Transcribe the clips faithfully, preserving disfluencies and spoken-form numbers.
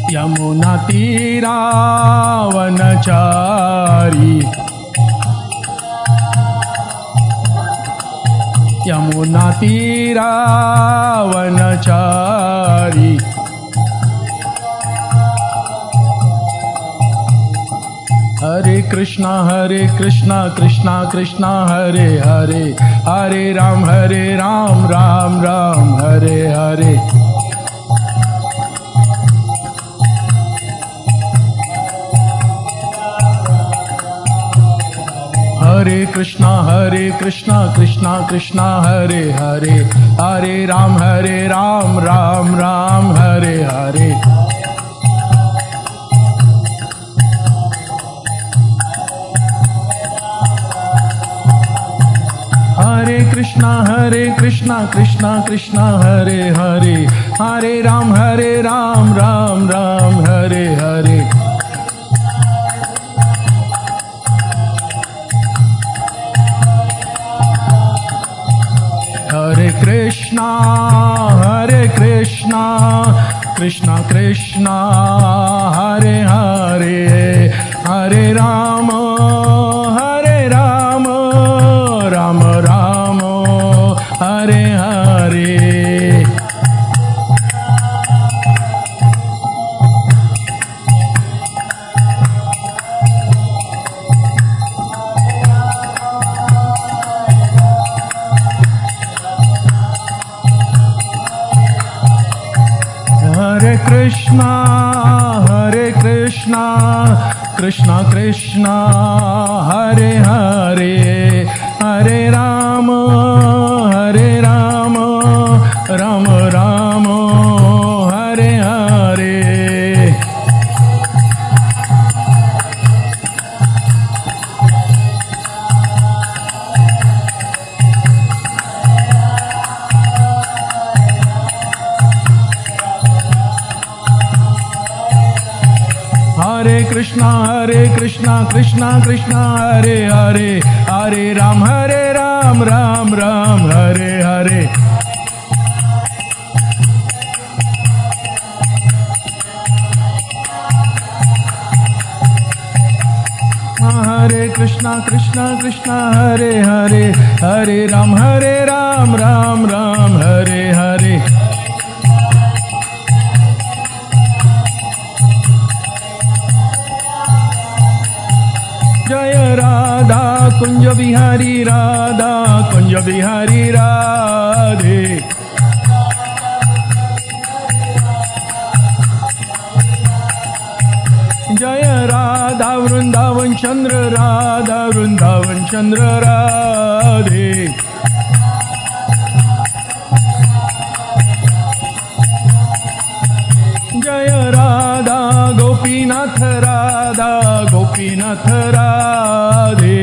यमुना तीरा वनचारी, यमुना तीरा वनचारी। हरे कृष्णा हरे कृष्णा कृष्णा कृष्णा हरे हरे, हरे राम हरे राम राम राम हरे हरे। हरे कृष्णा हरे कृष्णा कृष्णा कृष्णा हरे हरे, हरे राम हरे राम राम राम हरे हरे। हरे कृष्णा हरे कृष्णा कृष्णा कृष्णा हरे हरे, हरे राम हरे राम राम राम हरे हरे। हरे कृष्णा हरे कृष्णा कृष्णा कृष्णा हरे हरे, हरे राम हरे राम राम राम हरे हरे। हरे कृष्णा हरे कृष्णा कृष्णा कृष्णा हरे हरे, हरे राम हरे राम राम राम हरे हरे। हरे कृष्णा हरे कृष्णा कृष्णा कृष्णा हरे हरे, हरे राम हरे राम राम राम हरे हरे। हरे कृष्णा कृष्णा कृष्णा हरे हरे, हरे राम हरे राम राम राम हरे हरे। जय राधा कुंज बिहारी राधा कुंज बिहारी राधे। जय राधा वृंदावन चंद्र राधा वृंदावन चंद्र राधे। जय राधा गोपीनाथ राधा गोपीनाथ राधे।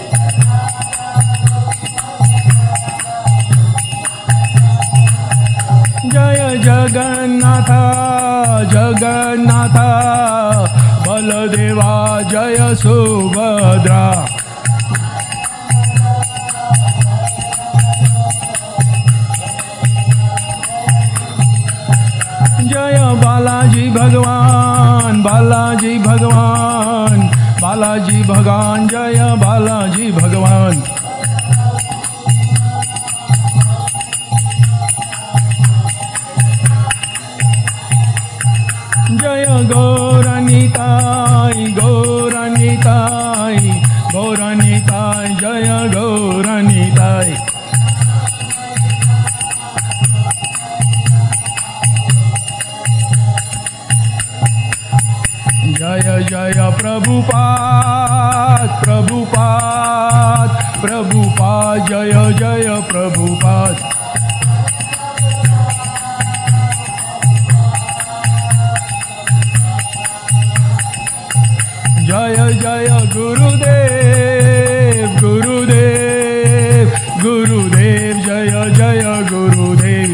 जय जगन्नाथ जगन्नाथ बलदेवा जय सुभद्रा। जय बालाजी भगवान बालाजी भगवान बालाजी भगवान जय बालाजी भगवान। जय गौरनिताई गौरनिताई गौरनिताई जय गौरनिताई। जय जय प्रभुपाद प्रभुपाद प्रभुपाद जय जय प्रभुपाद। जय जय गुरुदेव गुरुदेव गुरुदेव जय जय गुरुदेव।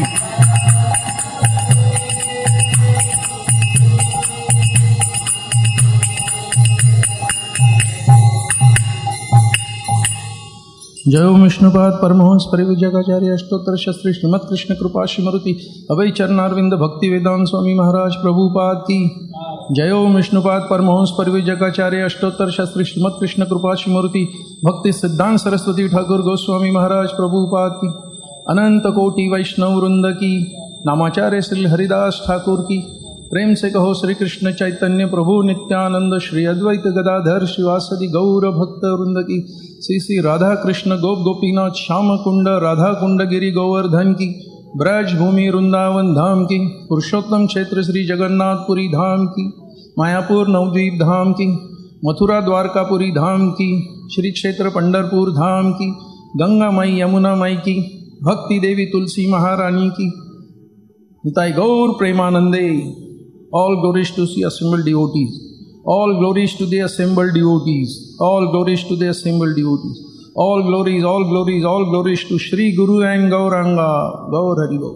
जय विष्णुपाद परमहंस परिव्राजकाचार्य अष्टोत्तर शस्त्री श्रीमद कृष्ण कृपा श्रीमरुति अभय चरणारविंद भक्ति वेदांत स्वामी महाराज प्रभुपाद की। जय ओम विष्णुपाद परमहंस परिविजकाचार्य अष्टोत्तर शास्त्री श्रीमद कृष्ण कृपा श्रीमूर्ति भक्ति सिद्धांत सरस्वती ठाकुर गोस्वामी महाराज प्रभुपाद की, अनंत कोटि वैष्णव वृंद की, नामाचार्य श्री हरिदास ठाकुर की। प्रेम से कहो श्री कृष्ण चैतन्य प्रभु नित्यानंद श्री अद्वैत गदाधर शिवासदि गौर भक्त वृंद की। श्री श्री राधा कृष्ण गोप गोपीनाथ श्याम कुंड राधा कुंड गिरी गोवर्धन की। ब्रज भूमि वृंदावन धाम की। पुरुषोत्तम क्षेत्र श्री जगन्नाथपुरी धाम की। मायापुर नवद्वीप धाम की। मथुरा द्वारकापुरी धाम की। श्री क्षेत्र पंढरपुर धाम की। गंगा माई यमुना माई की। भक्ति देवी तुलसी महारानी की। निताई गौर प्रेमानंदे। All glories to the assembled devotees. All glories to the assembled devotees. All glories to the assembled devotees. All glories, all glories, all glories to Shri Guru and Gauranga. Gaur Hari Gaur.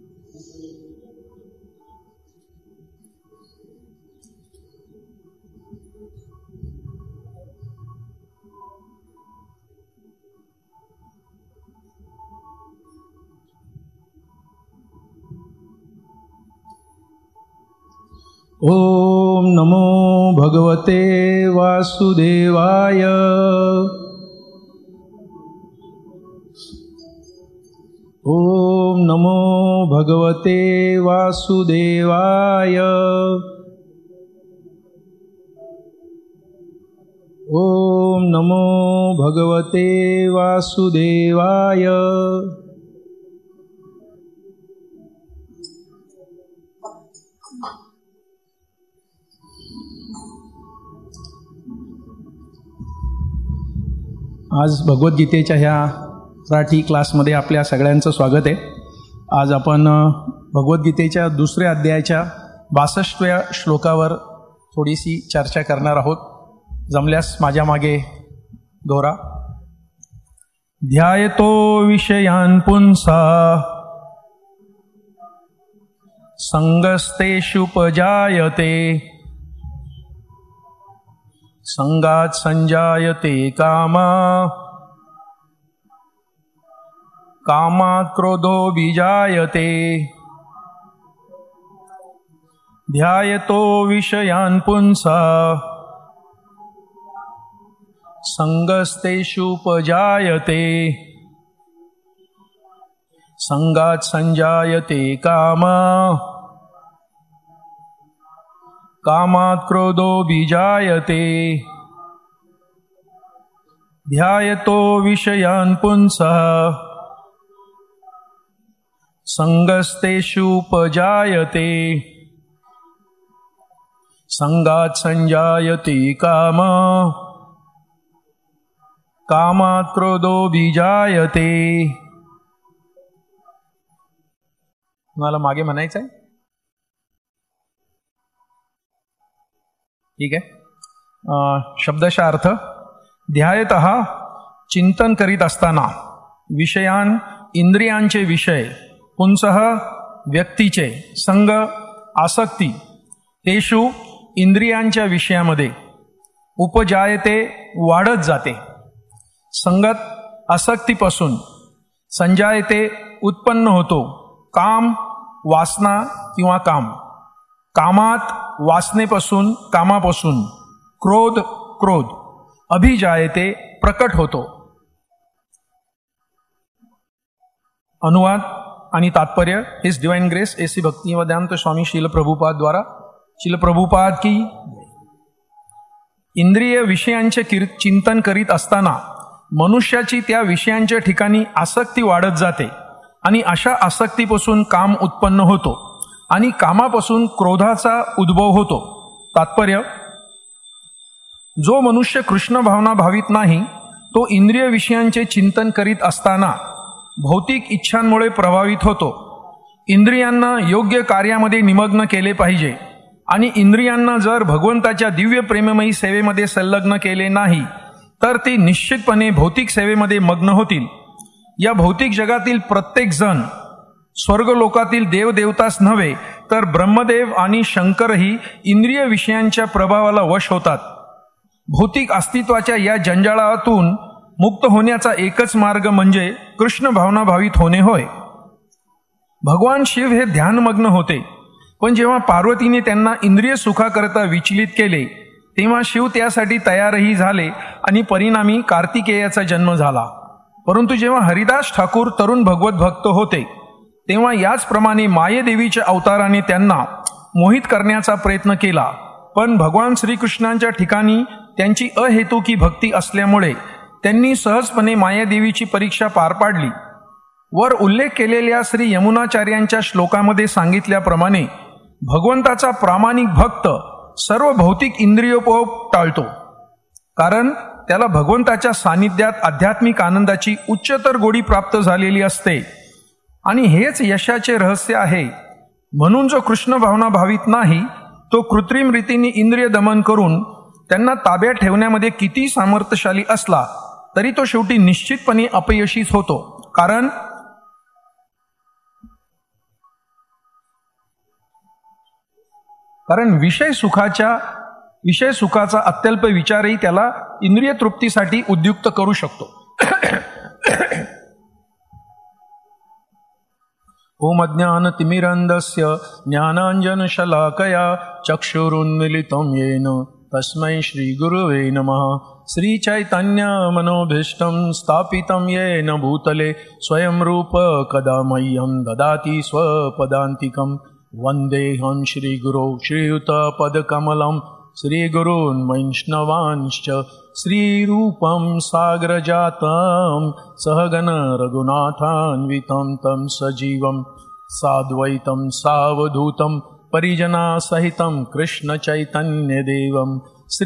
ओम नमो भगवते वासुदेवाय। ओम नमो भगवते वासुदेवाय। ओम नमो भगवते वासुदेवाय। आज भगवद्गीतेच्या ह्या मराठी क्लासमध्ये आपल्या सगळ्यांचं स्वागत आहे। आज आपण भगवद्गीतेच्या दुसऱ्या अध्यायाच्या बासष्टव्या श्लोकावर थोडीशी चर्चा करणार आहोत। जमल्यास माझ्या मागे दोरा। ध्यायतो विषयान् पुंसा संगस्तेषुपजायते संगात संजायते कामा कामात् क्रोधो बीजायते। ध्यायतो विषयान् पुंसा संगस्तेषुपजायते संगात संजायते कामा कामात् क्रोधो बीजायते। ध्यायतो विषयान् पुंसः संगस्तेषुपजायते संगात् संजायते कामा कामात् क्रोधो बीजायते। मला मागे म्हणायचं आहे, ठीक आहे। शब्दशः अर्थ, ध्यायतः चिंतन करीत असताना, विषयान इंद्रियांचे विषय, पुंसः व्यक्तीचे, संग आसक्ती, तेषु इंद्रियांच्या विषयामध्ये, उपजायते वाढत जाते, संगत आसक्तीपासून, संजायते उत्पन्न होतो, काम वासना किंवा काम, कामात वासनेपासून कामापासून, क्रोध क्रोध, अभिजायते प्रकट होतो। अनुवाद आणि तात्पर्य, his divine grace AC Bhaktivedanta Swami Srila Prabhupada द्वारा, शील प्रभुपाद की। इंद्रिय विषयांचे चिंतन करीत असताना मनुष्याची त्या विषयांच्या ठिकाणी आसक्ती वाढत जाते आणि अशा आसक्तीपासून काम उत्पन्न होतो आणि कामापासून क्रोधाचा उद्भव होतो। तात्पर्य, जो मनुष्य कृष्ण भावना भावित नाही तो इंद्रिय विषयांचे चिंतन करीत असताना भौतिक इच्छांमुळे प्रभावित होतो। इंद्रियांना योग्य कार्यामध्ये निमग्न केले पाहिजे आणि इंद्रियांना जर भगवंताच्या दिव्य प्रेममयी सेवेमध्ये संलग्न केले नाही तर ते निश्चितपणे भौतिक सेवेमध्ये मग्न होतील। या भौतिक जगातील प्रत्येक जण स्वर्गलोकातील देवदेवताच नव्हे तर ब्रह्मदेव आणि शंकरही इंद्रिय विषयांच्या प्रभावाला वश होतात। भौतिक अस्तित्वाच्या या जंजाळातून मुक्त होण्याचा एकच मार्ग म्हणजे कृष्ण भावना भावित होणे होय। भगवान शिव हे ध्यानमग्न होते पण जेव्हा पार्वतीने त्यांना इंद्रिय सुखाकरता विचलित केले तेव्हा शिव त्यासाठी तयारही झाले आणि परिणामी कार्तिकेयाचा जन्म झाला. परंतु जेव्हा हरिदास ठाकूर तरुण भगवत भक्त होते तेव्हा याचप्रमाणे मायेदेवीच्या अवताराने त्यांना मोहित करण्याचा प्रयत्न केला. पण भगवान श्रीकृष्णांच्या ठिकाणी त्यांची अहेतुकी भक्ती असल्यामुळे त्यांनी सहजपणे मायादेवीची परीक्षा पार पाडली. वर उल्लेख केलेल्या श्री यमुनाचार्यांच्या श्लोकामध्ये सांगितल्याप्रमाणे भगवंताचा प्रामाणिक भक्त सर्व भौतिक इंद्रियोपभोग टाळतो, कारण त्याला भगवंताच्या सानिध्यात आध्यात्मिक आनंदाची उच्चतर गोडी प्राप्त झालेली असते आणि हेच यशाचे रहस्य आहे. म्हणून जो कृष्ण भावना भावित नाही तो कृत्रिम रीतीने इंद्रिय दमन करून त्यांना ताब्यात ठेवण्यामध्ये किती सामर्थ्यशाली असला तरी तो शेवटी निश्चितपणे अपयशीच होतो. कारण कारण विषय सुखाच्या विषय सुखाचा अत्यल्प विचारही त्याला इंद्रिय तृप्तीसाठी उद्युक्त करू शकतो. ओम अज्ञान तिमिरंधस्य ज्ञानांजनशलाकया चक्षुरुन्मीलितं येन तस्मै श्री गुरुवे नमः. श्री चैतन्य मनोभीष्टं स्थापितं येन भूतले स्वयं रूप कदा मह्यं ददाति स्वपदान्तिकं. वन्देऽहं श्रीगुरो श्रीयुतपदकमलं श्रीगुरून् वैष्णवांश्च श्रीरूपं सागरजातं सहगण रघुनाथान्वितं तं सजीवं साद्वैतं सावधूतं परिजनासहितं कृष्णचैतन्यदेवं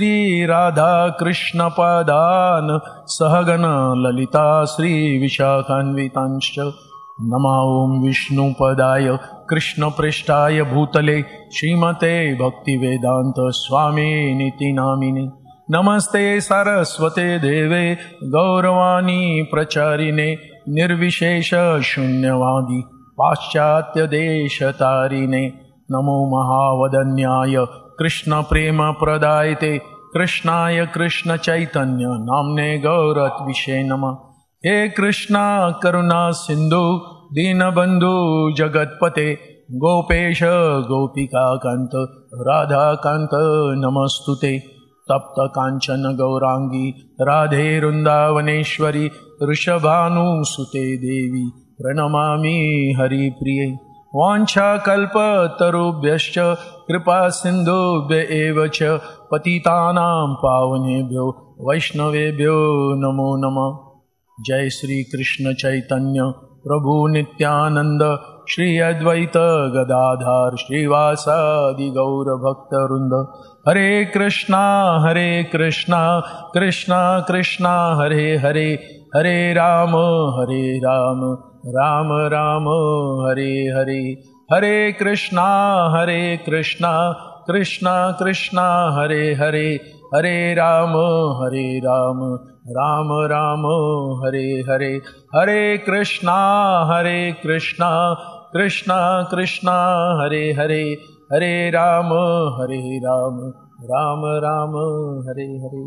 श्रीराधाकृष्णपादान् सहगण ललिता श्रीविशाखान्वितांश्च. नमो ओं विष्णुपदाय कृष्णप्रेष्ठाय भूतले श्रीमते भक्तिवेदांत स्वामिनिति नामिने. नमस्ते सारस्वते देवे गौरवाणी प्रचारिणे निर्विशेष शून्यवादी पाश्चात्य देशतारिणे. नमो महावदन्याय कृष्ण प्रेम प्रदायते कृष्णाय कृष्ण चैतन्य नामने गौरत्विषे नमः. हे कृष्णा करुणा सिंधु दीनबंधु जगतपते गोपेश गोपिकाकांत राधाकांत नमस्तुते. तप्त कांचन गौरांगी राधे वृंदावनेश्वरी वृषभानुसुते देवी प्रणमामि हरिप्रिये. वाञ्छाकल्पतरुभ्यश्च कृपा सिन्धुभ्य एव च पतितानां पावनेभ्यो वैष्णवेभ्यो नमो नमः. जय श्री कृष्ण चैतन्य प्रभु नित्यानंद श्री अद्वैत गदाधार श्रीवासादि गौर भक्तवृंद. हरे कृष्णा हरे कृष्णा कृष्णा कृष्णा हरे हरे हरे राम हरे राम राम राम हरे हरे. हरे कृष्णा हरे कृष्णा कृष्णा कृष्णा हरे हरे हरे राम हरे राम राम राम हरे हरे. हरे कृष्णा हरे कृष्णा कृष्णा कृष्णा हरे हरे हरे राम हरे राम राम राम हरे हरे.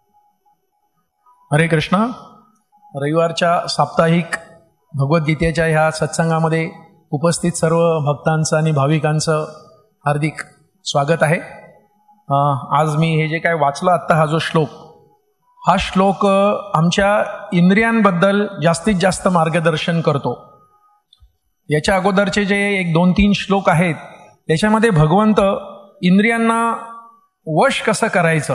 हरे कृष्णा. रविवारच्या साप्ताहिक भगवद्गीतेच्या ह्या सत्संगामध्ये उपस्थित सर्व भक्तांचं आणि भाविकांचं हार्दिक स्वागत आहे. आज मी हे जे काय वाचलं आत्ता हा जो श्लोक हा श्लोक आमच्या इंद्रियांबद्दल जास्तीत जास्त मार्गदर्शन करतो. याच्या अगोदरचे जे एक दोन तीन श्लोक आहेत त्याच्यामध्ये भगवंत इंद्रियांना वश कसं करायचं,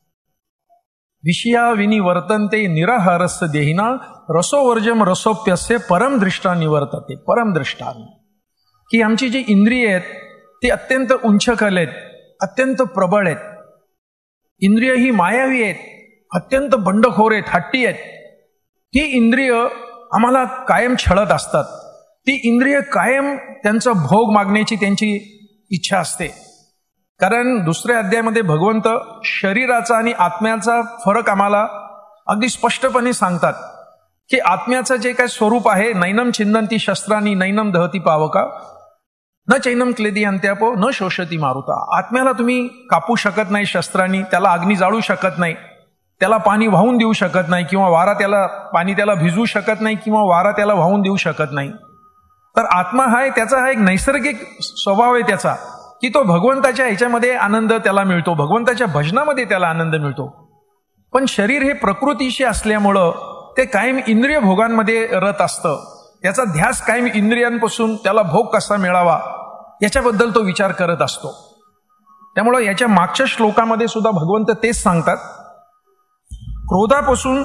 विषया विनी वर्तन्ते निराहारस्य देहिना रसोवर्जम रसोप्यस्य परमदृष्टा निवर्तते. परमदृष्टा की आमची जी इंद्रिय आहेत ती अत्यंत उंचकल आहेत, अत्यंत प्रबळ आहेत. इंद्रिय ही मायावी आहेत, अत्यंत बंडखोर आहेत, हट्टी आहेत. ती इंद्रिय आम्हाला कायम छळत असतात. ती इंद्रिय कायम त्यांचा भोग मागण्याची त्यांची इच्छा असते. कारण दुसऱ्या अध्यायामध्ये भगवंत शरीराचा आणि आत्म्याचा फरक आम्हाला अगदी स्पष्टपणे सांगतात की आत्म्याचं जे काय स्वरूप आहे, नैनम छिंदंती शस्त्रांनी नैनम दहती पावका न चैनम क्लेदी अंत्यापो न शोषती मारुता. आत्म्याला तुम्ही कापू शकत नाही शस्त्रांनी, त्याला अग्नी जाळू शकत नाही, त्याला पाणी वाहून देऊ शकत नाही, किंवा वारा त्याला पाणी त्याला भिजवू शकत नाही, किंवा वारा त्याला वाहून देऊ शकत नाही. तर आत्मा हा आहे त्याचा हा एक नैसर्गिक स्वभाव आहे त्याचा, की तो भगवंताच्या ह्याच्यामध्ये आनंद त्याला मिळतो, भगवंताच्या भजनामध्ये त्याला आनंद मिळतो. पण शरीर हे प्रकृतीशी असल्यामुळं ते कायम इंद्रिय भोगांमध्ये रत असतं. त्याचा ध्यास कायम इंद्रियांपासून त्याला भोग कसा मिळावा याच्याबद्दल तो विचार करत असतो. त्यामुळं याच्या मागच्या श्लोकामध्ये सुद्धा भगवंत तेच सांगतात, क्रोधापासून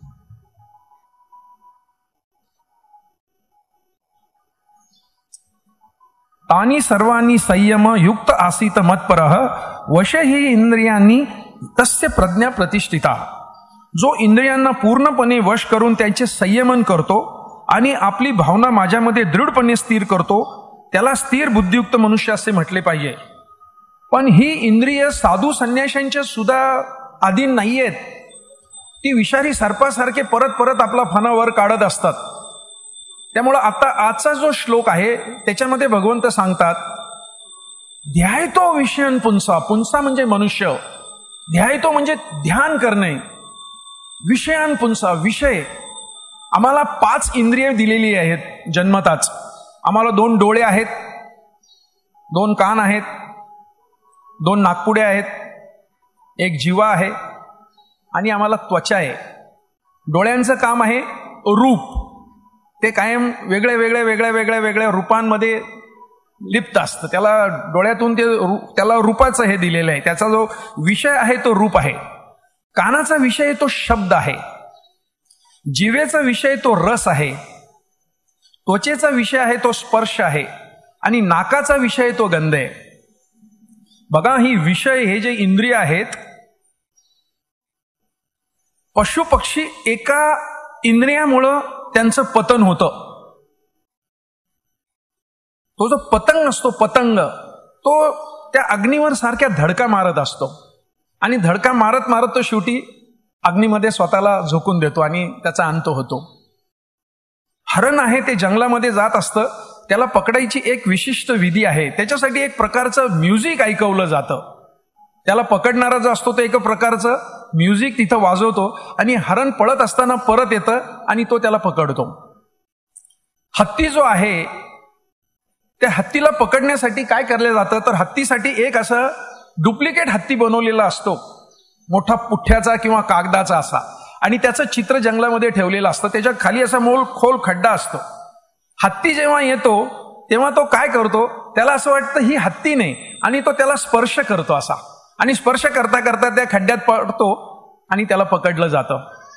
तानी सर्वांनी संयम युक्त आसीत मत्परः वशे ही इंद्रियांनी तस्य प्रज्ञा प्रतिष्ठिता. जो इंद्रियांना पूर्णपणे वश करून त्यांचे संयमन करतो आणि आपली भावना माझ्यामध्ये दृढपणे स्थिर करतो त्याला स्थिर बुद्धियुक्त मनुष्य असे म्हटले पाहिजे. पण ही इंद्रिय साधू संन्याशांच्या सुद्धा अधीन नाहीयेत. ती विषारी सर्पासारखे परत परत आपला फणावर काढत असतात. त्यामुळं आता आजचा जो श्लोक आहे त्याच्यामध्ये भगवंत सांगतात, ध्यायतो विषयन पुंसा. पुंसा म्हणजे मनुष्य, ध्यायतो म्हणजे ध्यान करणे. विषयान पुंसा, विषय. आम्हाला पाच इंद्रिय दिलेली आहेत जन्मताच. आम्हाला दोन डोळे आहेत, दोन कान आहेत, दोन नाकपुड्या आहेत, एक जिव्हा आहे आणि आम्हाला त्वचा आहे. डोळ्यांचं काम आहे रूप. ते कायम वेगळ्या वेगळ्या वेगळ्या वेगळ्या वेगळ्या रूपांमध्ये लिप्त असतं. त्याला डोळ्यातून ते त्याला रूपाचं हे दिलेलं आहे. त्याचा जो विषय आहे तो रूप आहे. कानाचा विषय तो शब्द आहे. जिवेचा विषय तो रस आहे. त्वचेचा विषय आहे तो स्पर्श आहे. आणि नाकाचा विषय तो गंध आहे. बघा, ही विषय हे जे इंद्रिय आहेत, पशु पक्षी एका इंद्रियामुळं त्यांचं पतन होतं. तो जो पतंग असतो, पतंग, तो त्या अग्नीवर सारख्या धडका मारत असतो आणि धडका मारत मारत तो शेवटी अग्नीमध्ये स्वतःला झोकून देतो आणि त्याचा अंत होतो. हरण आहे ते जंगलामध्ये जात असतं, त्याला पकडायची एक विशिष्ट विधी आहे. त्याच्यासाठी एक प्रकारचं म्युझिक ऐकवलं जातं. त्याला पकडणारा जो असतो तो एक प्रकारचं म्युझिक तिथं वाजवतो आणि हरण पळत असताना परत येतं आणि तो त्याला पकडतो. हत्ती जो आहे त्या हत्तीला पकडण्यासाठी काय केलं जातं, तर हत्तीसाठी एक असं डुप्लिकेट हत्ती बनवलेला असतो, मोठा पुठ्ठ्याचा किंवा कागदाचा असा, आणि त्याचं चित्र जंगलामध्ये ठेवलेलं असतं. त्याच्या खाली असा मोल खोल खड्डा असतो. हत्ती जेव्हा येतो तेव्हा तो काय करतो, त्याला असं वाटतं ही हत्ती नाही आणि तो त्याला स्पर्श करतो असा, आणि स्पर्श करता करता त्या खड्ड्यात पडतो आणि त्याला पकडलं जातं.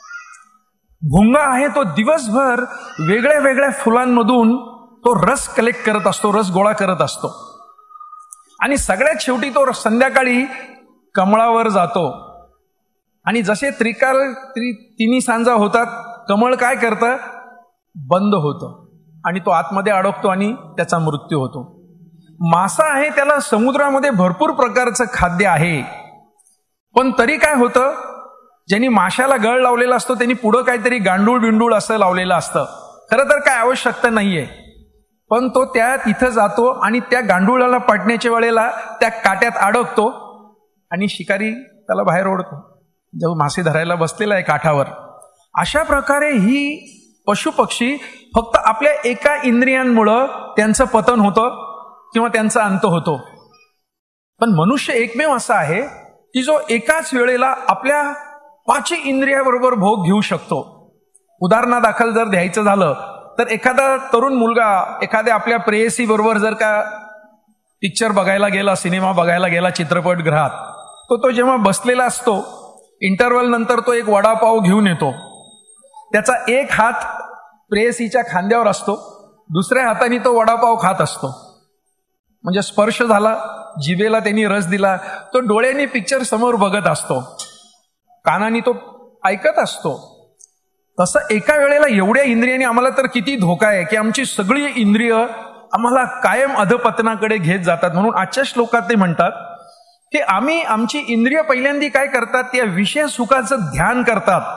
भुंगा आहे तो दिवसभर वेगळ्या वेगळ्या फुलांमधून तो रस कलेक्ट करत असतो, रस गोळा करत असतो, आणि सगळ्यात शेवटी तो संध्याकाळी कमळावर जातो. आणि जसे त्रिकाल त्रि तिन्ही सांजा होतात, कमळ काय करतं, बंद होतं आणि तो आतमध्ये अडकतो आणि त्याचा मृत्यू होतो. मासा आहे त्याला समुद्रामध्ये भरपूर प्रकारचं खाद्य आहे, पण तरी काय होतं, ज्यांनी माशाला गळ लावलेला असतो त्यांनी पुढं काहीतरी गांडूळ बिंडूळ असं लावलेलं असतं. खरं तर काय आवश्यकता नाहीये, पण तो त्या तिथं जातो आणि त्या गांडुळाला पाडण्याच्या वेळेला त्या काट्यात अडकतो आणि शिकारी त्याला बाहेर ओढतो, जो मासे धरायला बसलेला आहे काठावर. अशा प्रकारे ही पशुपक्षी फक्त आपल्या एका इंद्रियांमुळं त्यांचं पतन होतं किंवा त्यांचा अंत होतो. पण मनुष्य एकमेव असा आहे की जो एकाच वेळेला आपल्या पाचही इंद्रियाबरोबर भोग घेऊ शकतो. उदाहरणादाखल जर द्यायचं झालं तर एखादा तरुण मुलगा एखाद्या आपल्या प्रेयसी बरोबर जर का पिक्चर बघायला गेला, सिनेमा बघायला गेला चित्रपटगृहात, तो तो जेव्हा बसलेला असतो, इंटरव्हल नंतर तो एक वडापाव घेऊन येतो. त्याचा एक हात प्रेयसीच्या खांद्यावर असतो, दुसऱ्या हाताने तो वडापाव खात असतो. म्हणजे स्पर्श झाला, जिभेला त्यांनी रस दिला. तो डोळ्यांनी पिक्चर समोर बघत असतो, कानाने तो ऐकत असतो. तसं एका वेळेला एवढ्या इंद्रियांनी आम्हाला तर किती धोका आहे की आमची सगळी इंद्रिय आम्हाला कायम अधपतनाकडे घेत जातात. म्हणून आजच्या श्लोकात ते म्हणतात की आम्ही आमची इंद्रिय पहिल्यांदा काय करतात, त्या विषय सुखाचं ध्यान करतात.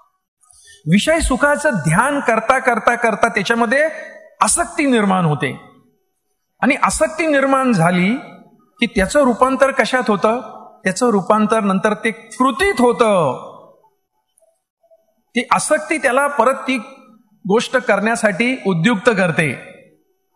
विषय सुखाचं ध्यान करता करता करता त्याच्यामध्ये आसक्ती निर्माण होते, आणि आसक्ती निर्माण झाली की त्याचं रूपांतर कशात होतं, त्याचं रूपांतर नंतर ते कृतीत होतं. ती आसक्ती त्याला परत ती गोष्ट करण्यासाठी उद्युक्त करते.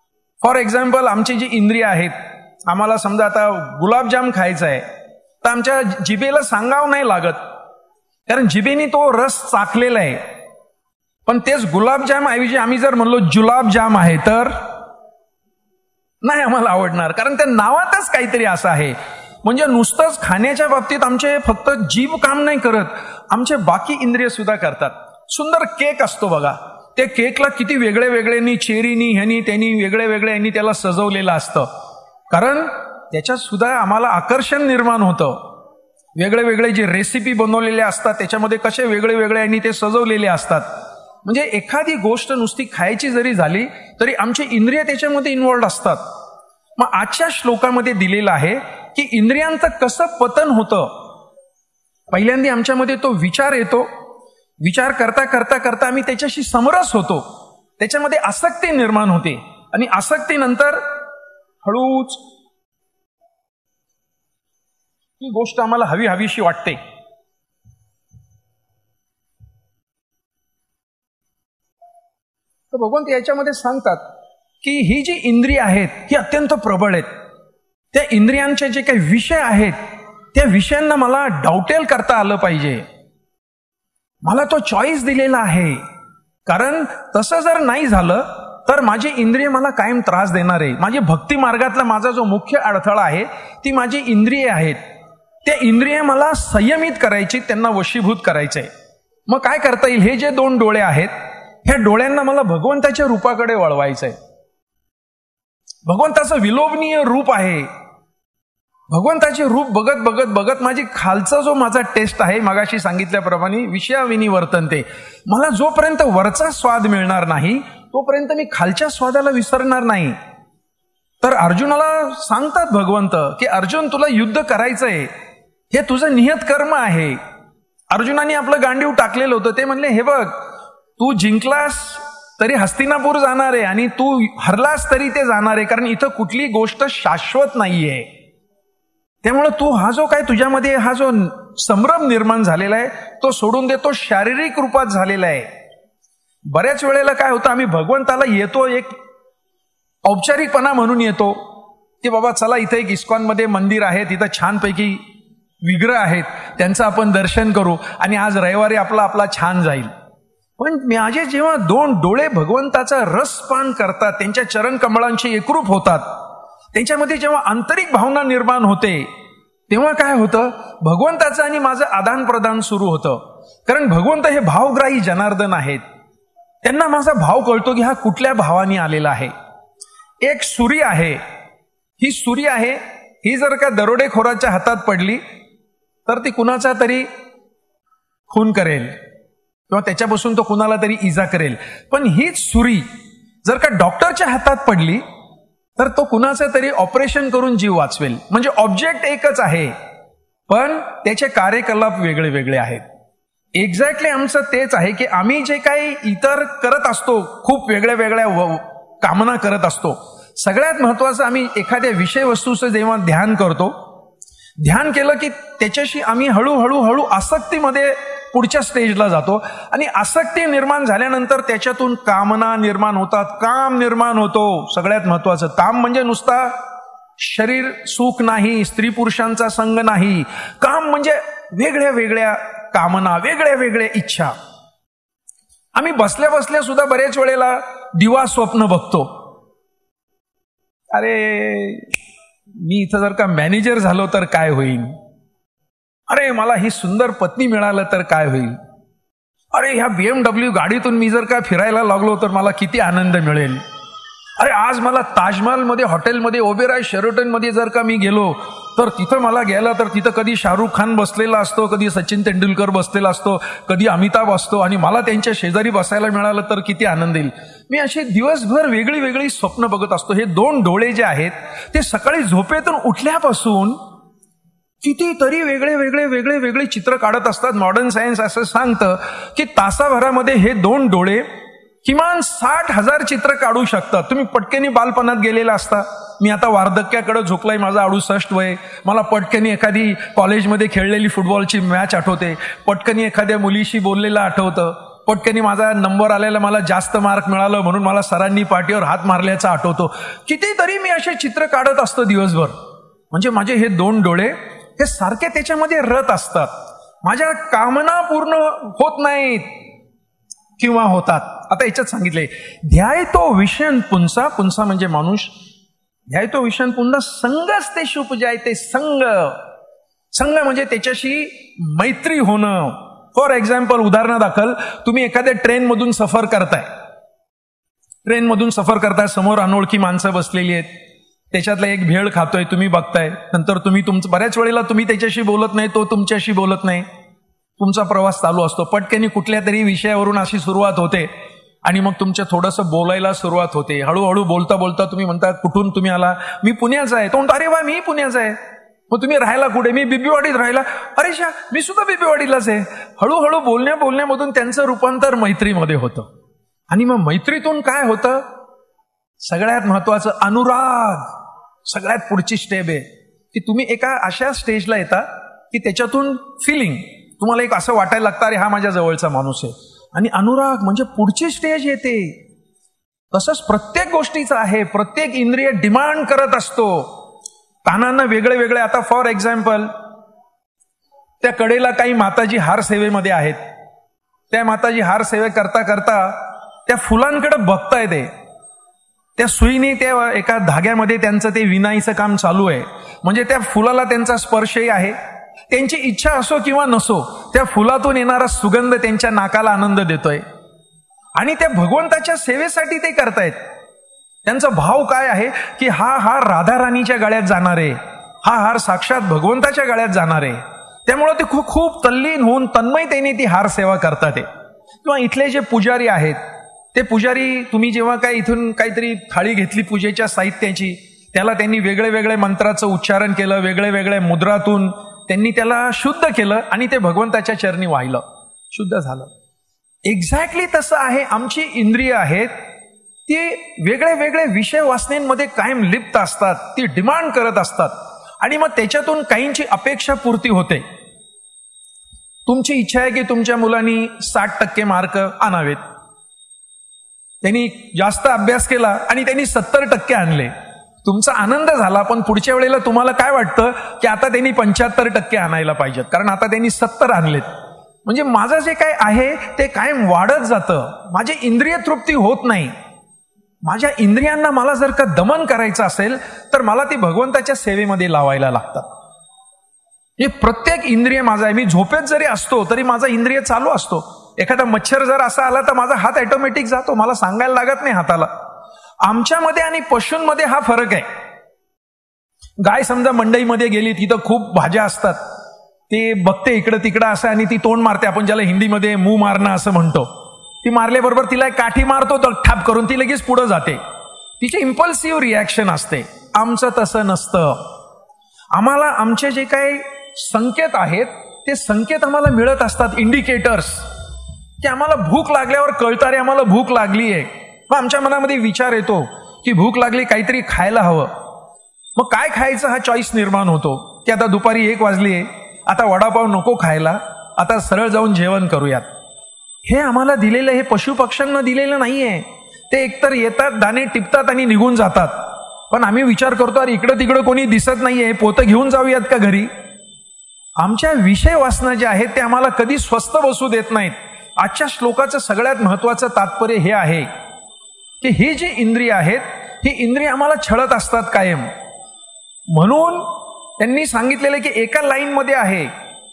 फॉर एक्झाम्पल आमची जी इंद्रिय आहेत, आम्हाला समजा आता गुलाबजाम खायचा आहे तर आमच्या जिभेला सांगावं नाही लागत, कारण जिभेने तो रस चाकलेला आहे. पण तेच गुलाबजाम ऐवजी आम्ही जर म्हणलो जुलाबजाम आहे तर नाही आम्हाला आवडणार, कारण त्या नावातच काहीतरी असं आहे. म्हणजे नुसतंच खाण्याच्या बाबतीत आमचे फक्त जीभ काम नाही करत, आमचे बाकी इंद्रिय सुद्धा करतात. सुंदर केक असतो बघा, त्या केकला किती वेगळे वेगळ्यांनी, चेरीनी, ह्यानी त्यांनी वेगळे वेगळे यांनी त्याला सजवलेलं असतं, कारण त्याच्यात सुद्धा आम्हाला आकर्षण निर्माण होतं. वेगळे वेगळे जे रेसिपी बनवलेले असतात त्याच्यामध्ये कसे वेगळे वेगळे यांनी ते सजवलेले असतात. म्हणजे एखादी गोष्ट नुसती खायची जरी झाली तरी आमचे इंद्रिय त्याच्यामध्ये इन्व्हॉल्ड असतात. मग आजच्या श्लोकामध्ये दिलेलं आहे की इंद्रियांचं कसं पतन होतं. पहिल्यांदा आमच्यामध्ये तो विचार येतो, विचार करता करता करता आम्ही त्याच्याशी समरस होतो, त्याच्यामध्ये आसक्ती निर्माण होते, आणि आसक्तीनंतर हळूच ही गोष्ट आम्हाला हवी हवीशी वाटते. तर भगवंत याच्यामध्ये सांगतात की ही जी इंद्रिय आहेत ही अत्यंत प्रबळ आहेत. त्या इंद्रियांचे जे काही विषय आहेत त्या विषयांना मला डाउटेल करता आलं पाहिजे. मला तो चॉईस दिलेला आहे, कारण तसं जर नाही झालं तर माझी इंद्रिय मला कायम त्रास देणार आहे. माझी भक्ती मार्गातला माझा जो मुख्य अडथळा आहे ती माझी इंद्रिय आहेत. त्या इंद्रिय मला संयमित करायची, त्यांना वशीभूत करायचंय. मग काय करता येईल? हे जे दोन डोळे आहेत ह्या डोळ्यांना मला भगवंताच्या रूपाकडे वळवायचंय. भगवंताचं विलोभनीय रूप आहे. भगवंताचे रूप बघत बघत बघत माझी खालचा जो माझा टेस्ट आहे, मगाशी सांगितल्याप्रमाणे विषयाविनी वर्तनते, मला जोपर्यंत वरचा स्वाद मिळणार नाही तोपर्यंत मी खालच्या स्वादाला विसरणार नाही. तर अर्जुनाला सांगतात भगवंत की अर्जुन तुला युद्ध करायचंय, हे तुझं नियत कर्म आहे. अर्जुनाने आपलं गांडीव टाकलेलं होतं. ते म्हणले हे बघ, तू जिंकलास तरी हस्तिनापूर जाणार आहे आणि तू हरलास तरी ते जाणार आहे, कारण इथं कुठली गोष्ट शाश्वत नाहीये. त्यामुळे तू हा जो काय तुझ्यामध्ये हा जो संभ्रम निर्माण झालेला आहे तो सोडून दे. तो शारीरिक रूपात झालेला आहे. बऱ्याच वेळेला काय होतं, आम्ही भगवंताला येतो एक औपचारिकपणा म्हणून येतो की बाबा चला इथे एक इस्कॉनमध्ये मंदिर आहे, तिथं छानपैकी विग्रह आहेत, त्यांचं आपण दर्शन करू आणि आज रविवारी आपला आपला छान जाईल. पण माझे जेव्हा दोन डोळे भगवंताचा रसपान करतात, त्यांच्या चरण कमळांशी एकरूप होतात, त्यांच्यामध्ये जेव्हा आंतरिक भावना निर्माण होते तेव्हा काय होतं, भगवंताचं आणि माझं आदान प्रदान सुरू होतं. कारण भगवंत हे भावग्राही जनार्दन आहेत. त्यांना माझा भाव कळतो की हा कुठल्या भावाने आलेला आहे. एक सुरी आहे, ही सुरी आहे, ही जर का दरोडेखोराच्या हातात पडली तर ती कुणाचा तरी खून करेल किंवा त्याच्यापासून तो कुणाला तरी इजा करेल. पण हीच सुरी जर का डॉक्टरच्या हातात पडली तर तो कुणाचं तरी ऑपरेशन करून जीव वाचवेल. म्हणजे ऑब्जेक्ट एकच आहे पण त्याचे कार्यकलाप वेगळे वेगळे आहेत. एक्झॅक्टली आमचं तेच आहे की आम्ही जे काही इतर करत असतो, खूप वेगळ्या वेगळ्या कामना करत असतो. सगळ्यात महत्वाचं, आम्ही एखाद्या विषय वस्तूचं जेव्हा ध्यान करतो, ध्यान केलं की त्याच्याशी आम्ही हळूहळू हळू आसक्तीमध्ये पुढच्या स्टेजला जातो. आणि आसक्ती निर्माण झाल्यानंतर त्याच्यातून कामना निर्माण होतात, काम निर्माण होतो. सगळ्यात महत्वाचं काम म्हणजे नुसता शरीर सुख नाही, स्त्री पुरुषांचा संग नाही. काम म्हणजे वेगळ्या वेगळ्या कामना, वेगळ्या वेगळ्या इच्छा. आम्ही बसल्या बसल्या सुद्धा बऱ्याच वेळेला दिवा स्वप्न बघतो. अरे मी इथं जर का मॅनेजर झालो तर काय होईल, अरे मला ही सुंदर पत्नी मिळालं तर काय होईल, अरे ह्या बीएमडब्ल्यू गाडीतून मी जर का फिरायला लागलो तर मला किती आनंद मिळेल, अरे आज मला ताजमहलमध्ये हॉटेलमध्ये ओबेरॉय शेरोटनमध्ये जर का मी गेलो तर तिथं मला गेला तर तिथं कधी शाहरुख खान बसलेला असतो, कधी सचिन तेंडुलकर बसलेला असतो, कधी अमिताभ असतो आणि मला त्यांच्या शेजारी बसायला मिळालं तर किती आनंद येईल. मी अशी दिवसभर वेगळी वेगळी स्वप्न बघत असतो. हे दोन डोळे जे आहेत ते सकाळी झोपेतून उठल्यापासून कितीतरी वेगळे वेगळे वेगळे वेगळे चित्र काढत असतात. मॉडर्न सायन्स असं सांगतं की तासाभरामध्ये हे दोन डोळे किमान साठ हजार चित्र काढू शकतात. तुम्ही पटकेनी बालपणात गेलेला असता. मी आता वार्धक्याकडे झोकलाय, माझा अडुसष्ट वय, मला पटकनी एखादी कॉलेजमध्ये खेळलेली फुटबॉलची मॅच आठवते, पटकनी एखाद्या मुलीशी बोललेलं आठवतं. पटकनी माझा नंबर आलेला, मला जास्त मार्क मिळालं म्हणून मला सरांनी पाठीवर हात मारल्याचा आठवतो. कितीतरी मी असे चित्र काढत असतो दिवसभर. म्हणजे माझे हे दोन डोळे हे सारखे त्याच्यामध्ये रत असतात. माझ्या कामना पूर्ण होत नाहीत किंवा होतात. आता याच्यात सांगितलंय, ध्याय तो विषयन पुंसा, पुंसा म्हणजे माणूस, ध्याय तो विषयन पुन्हा संगच ते शुपजाय, ते संग. संग म्हणजे त्याच्याशी मैत्री होणं. फॉर एक्झाम्पल, उदाहरणादाखल तुम्ही एखाद्या ट्रेनमधून सफर करताय, ट्रेनमधून सफर करताय, समोर अनोळखी माणसं बसलेली आहेत, त्याच्यातला एक भेळ खातोय, तुम्ही बघताय, नंतर तुम्ही तुमचं बऱ्याच वेळेला तुम्ही त्याच्याशी बोलत नाही, तो तुमच्याशी बोलत नाही, तुमचा प्रवास चालू असतो. पटकनी कुठल्या तरी विषयावरून अशी सुरुवात होते आणि मग तुमच्या थोडंसं बोलायला सुरुवात होते. हळूहळू बोलता बोलता तुम्ही म्हणता, कुठून तुम्ही आला? मी पुण्याचा आहे. तो म्हणतो, अरे वा, मी पुण्याचा आहे. मग तुम्ही राहायला कुठे? मी बिबीवाडीत राहिला. अरे शा, मी सुद्धा बिबीवाडीलाच आहे. हळूहळू बोलण्या बोलण्यामधून त्यांचं रूपांतर मैत्रीमध्ये होतं. आणि मग मैत्रीतून काय होतं? सगळ्यात महत्वाचं अनुराग. सगळ्यात पुढची स्टेप आहे की तुम्ही एका अशा स्टेजला येता की त्याच्यातून फिलिंग तुम्हाला एक असं वाटायला लागतं, अरे हा माझ्या जवळचा माणूस आहे. आणि अनुराग म्हणजे पुढची स्टेज येते. तसंच प्रत्येक गोष्टीचं आहे. प्रत्येक इंद्रिय डिमांड करत असतो. कानांना वेगळे वेगळे. आता फॉर एक्झाम्पल, त्या कडेला काही माताजी हार सेवेमध्ये आहेत. त्या माताजी हार सेवे करता करता त्या फुलांकडे बघताय. ते त्या सुईने त्या एका धाग्यामध्ये त्यांचं ते विणायचं काम चालू आहे. म्हणजे त्या फुलाला त्यांचा स्पर्शही आहे. त्यांची इच्छा असो किंवा नसो, त्या फुलातून येणारा सुगंध त्यांच्या नाकाला आनंद देतोय. आणि त्या भगवंताच्या सेवेसाठी ते करतायत. त्यांचा भाव काय आहे की हा हार राधाराणीच्या गळ्यात जाणार आहे, हा हार साक्षात भगवंताच्या गळ्यात जाणार आहे. त्यामुळे ते खूप खूप तल्लीन होऊन तन्मयतेने ती हार सेवा करतात. किंवा इथले जे पुजारी आहेत, ते पुजारी, तुम्ही जेव्हा काय इथून काहीतरी थाळी घेतली पूजेच्या साहित्याची, त्याला त्यांनी वेगळे वेगळे मंत्राचं उच्चारण केलं, वेगळे वेगळे मुद्रातून त्यांनी त्याला शुद्ध केलं आणि ते भगवंताच्या चरणी वाहिलं, शुद्ध झालं. एक्झॅक्टली तसं आहे. आमची इंद्रिय आहेत ती वेगळे वेगळे विषय वासनेमध्ये कायम लिप्त असतात. ती डिमांड करत असतात आणि मग त्याच्यातून काहींची अपेक्षा पूर्ती होते. तुमची इच्छा आहे की तुमच्या मुलांनी साठ टक्के मार्क आणावेत. त्यांनी जास्त अभ्यास केला आणि त्यांनी सत्तर टक्के आणले. तुमचा आनंद झाला. पण पुढच्या वेळेला तुम्हाला काय वाटतं की आता त्यांनी पंच्याहत्तर टक्के आणायला पाहिजेत, कारण आता त्यांनी सत्तर आणलेत. म्हणजे माझं जे काय आहे ते कायम वाढत जातं. माझी इंद्रिय तृप्ती होत नाही. माझ्या इंद्रियांना मला जर का दमन करायचं असेल तर मला ती भगवंताच्या सेवेमध्ये लावायला लागतात. हे प्रत्येक इंद्रिय माझा आहे. मी झोपेत जरी असतो तरी माझा इंद्रिय चालू असतो. एखादा मच्छर जर असा आला तर माझा हात ऑटोमॅटिक जातो, मला सांगायला लागत नाही हाताला. आमच्यामध्ये आणि पशूंमध्ये हा फरक आहे. गाय समजा मंडईमध्ये गेली, तिथं खूप भाज्या असतात, ते बघते इकडं तिकडं असं आणि ती तोंड मारते. आपण ज्याला हिंदीमध्ये मू मारणं असं म्हणतो. ती मारल्याबरोबर तिला एक काठी मारतो तर ठाप करून ती लगेच पुढे जाते. तिची इम्पल्सिव्ह रिॲक्शन असते. आमचं तसं नसतं. आम्हाला आमचे जे काही संकेत आहेत ते संकेत आम्हाला मिळत असतात, इंडिकेटर्स, की आम्हाला भूक लागल्यावर कळतं, रे आम्हाला भूक लागली आहे. मग आमच्या मनामध्ये विचार येतो की भूक लागली, काहीतरी खायला हवं. मग काय खायचं हा चॉईस निर्माण होतो की आता दुपारी एक वाजली आहे, आता वडापाव नको खायला, आता सरळ जाऊन जेवण करूयात. हे आम्हाला दिलेलं, हे पशुपक्ष्यांना दिलेलं नाहीये. ते एकतर येतात, दाणे टिपतात आणि निघून जातात. पण आम्ही विचार करतो, अरे इकडं तिकडं कोणी दिसत नाहीये, पोतं घेऊन जाऊयात का घरी. आमच्या विषय वासना जे आहेत ते आम्हाला कधी स्वस्थ बसू देत नाहीत. आजच्या श्लोकाचं सगळ्यात महत्वाचं तात्पर्य हे आहे की ही जी इंद्रिय आहेत ही इंद्रिय आम्हाला छळत असतात कायम. म्हणून त्यांनी सांगितलेलं की एका लाईन मध्ये आहे,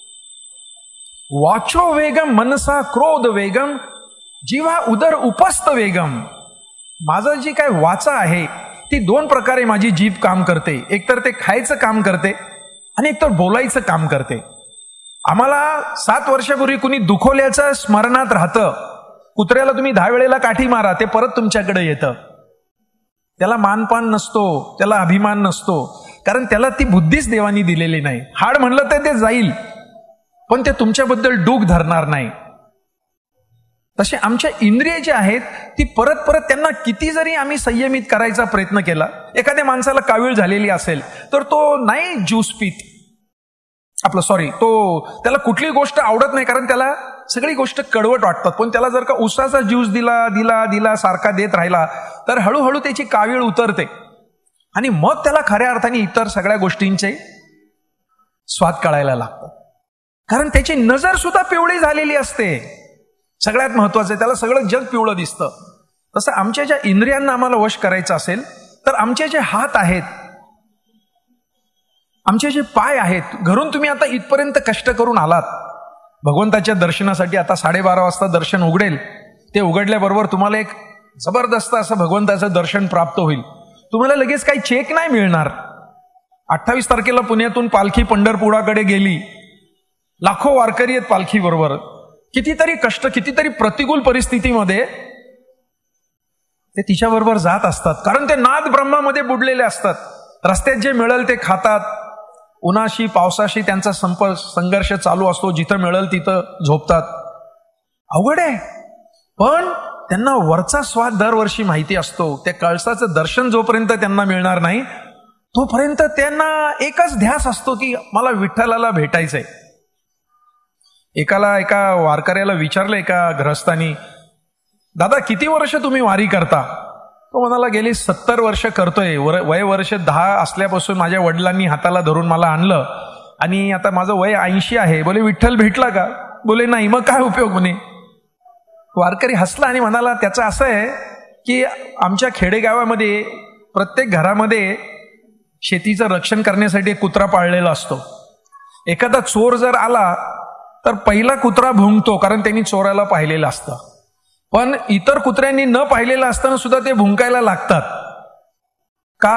वाचो वेगम मनसा क्रोध वेगम जीवा उदर उपस्थ वेगम. माझं जी काय वाचा आहे ती दोन प्रकारे माझी जीभ काम करते. एकतर ते खायचं काम करते आणि एकतर बोलायचं काम करते. आम्हाला सात वर्षापूर्वी कुणी दुखवल्याचं स्मरणात राहतं. कुत्र्याला तुम्ही दहा वेळेला काठी मारा, ते परत तुमच्याकडे येतं. त्याला मानपान नसतो, त्याला अभिमान नसतो, कारण त्याला ती बुद्धीच देवानी दिलेली नाही. हाड म्हणलं तर ते जाईल, पण ते तुमच्याबद्दल डूक धरणार नाही. तसे आमच्या इंद्रिय जे आहेत ती परत परत त्यांना किती जरी आम्ही संयमित करायचा प्रयत्न केला, एखाद्या माणसाला कावीळ झालेली असेल तर तो नाही ज्यूस पीत, आपलं सॉरी तो त्याला कुठली गोष्ट आवडत नाही, कारण त्याला सगळी गोष्ट कडवट वाटतात, पण त्याला जर का उसाचा ज्यूस दिला दिला दिला सारखा देत राहिला तर हळूहळू त्याची कावीळ उतरते आणि मग त्याला खऱ्या अर्थाने इतर सगळ्या गोष्टींचे स्वाद कळायला लागतात. कारण त्याची नजर सुद्धा पिवळी झालेली असते. सगळ्यात महत्वाचं, त्याला सगळं जग पिवळं दिसतं. तसं आमच्या ज्या इंद्रियांना आम्हाला वश करायचं असेल तर आमचे जे हात आहेत, आमचे जे पाय आहेत, घरून तुम्ही आता इथपर्यंत कष्ट करून आलात भगवंताच्या दर्शनासाठी. आता साडेबारा वाजता दर्शन उघडेल, ते उघडल्याबरोबर तुम्हाला एक जबरदस्त असं भगवंताचं दर्शन प्राप्त होईल. तुम्हाला लगेच काही चेक नाही मिळणार. अठ्ठावीस तारखेला पुण्यातून पालखी पंढरपुराकडे गेली, लाखो वारकरी आहेत पालखी बरोबर. कितीतरी कष्ट, कितीतरी प्रतिकूल परिस्थितीमध्ये ते तिच्याबरोबर जात असतात, कारण ते नाद ब्रह्मामध्ये बुडलेले असतात. रस्त्यात जे मिळेल ते खातात, उन्हाशी पावसाशी त्यांचा संपर्क संघर्ष चालू असतो, जिथं मिळेल तिथं झोपतात. अवघड आहे, पण त्यांना वरचा स्वाद दरवर्षी माहिती असतो. त्या कळसाचं दर्शन जोपर्यंत त्यांना मिळणार नाही तोपर्यंत त्यांना एकच ध्यास असतो की मला विठ्ठलाला भेटायचंय. एकाला एका वारकऱ्याला विचारलं एका गृहस्थानी, दादा किती वर्ष तुम्ही वारी करता? तो म्हणाला गेली सत्तर वर्ष करतोय. वय वर्ष दहा असल्यापासून माझ्या वडिलांनी हाताला धरून मला आणलं आणि आता माझं वय ऐंशी आहे. बोले विठ्ठल भेटला का? बोले नाही. मग काय उपयोग म्हणे. वारकरी हसला आणि म्हणाला त्याचं असं आहे की आमच्या खेडेगावामध्ये प्रत्येक घरामध्ये शेतीचं रक्षण करण्यासाठी एक कुत्रा पाळलेला असतो. एखादा चोर जर आला तर पहिला कुत्रा भुंकतो, कारण त्यांनी चोराला पाहिलेलं असतं. पण इतर कुत्र्यांनी न पाहिलेलं असताना सुद्धा ते भुंकायला लागतात. का?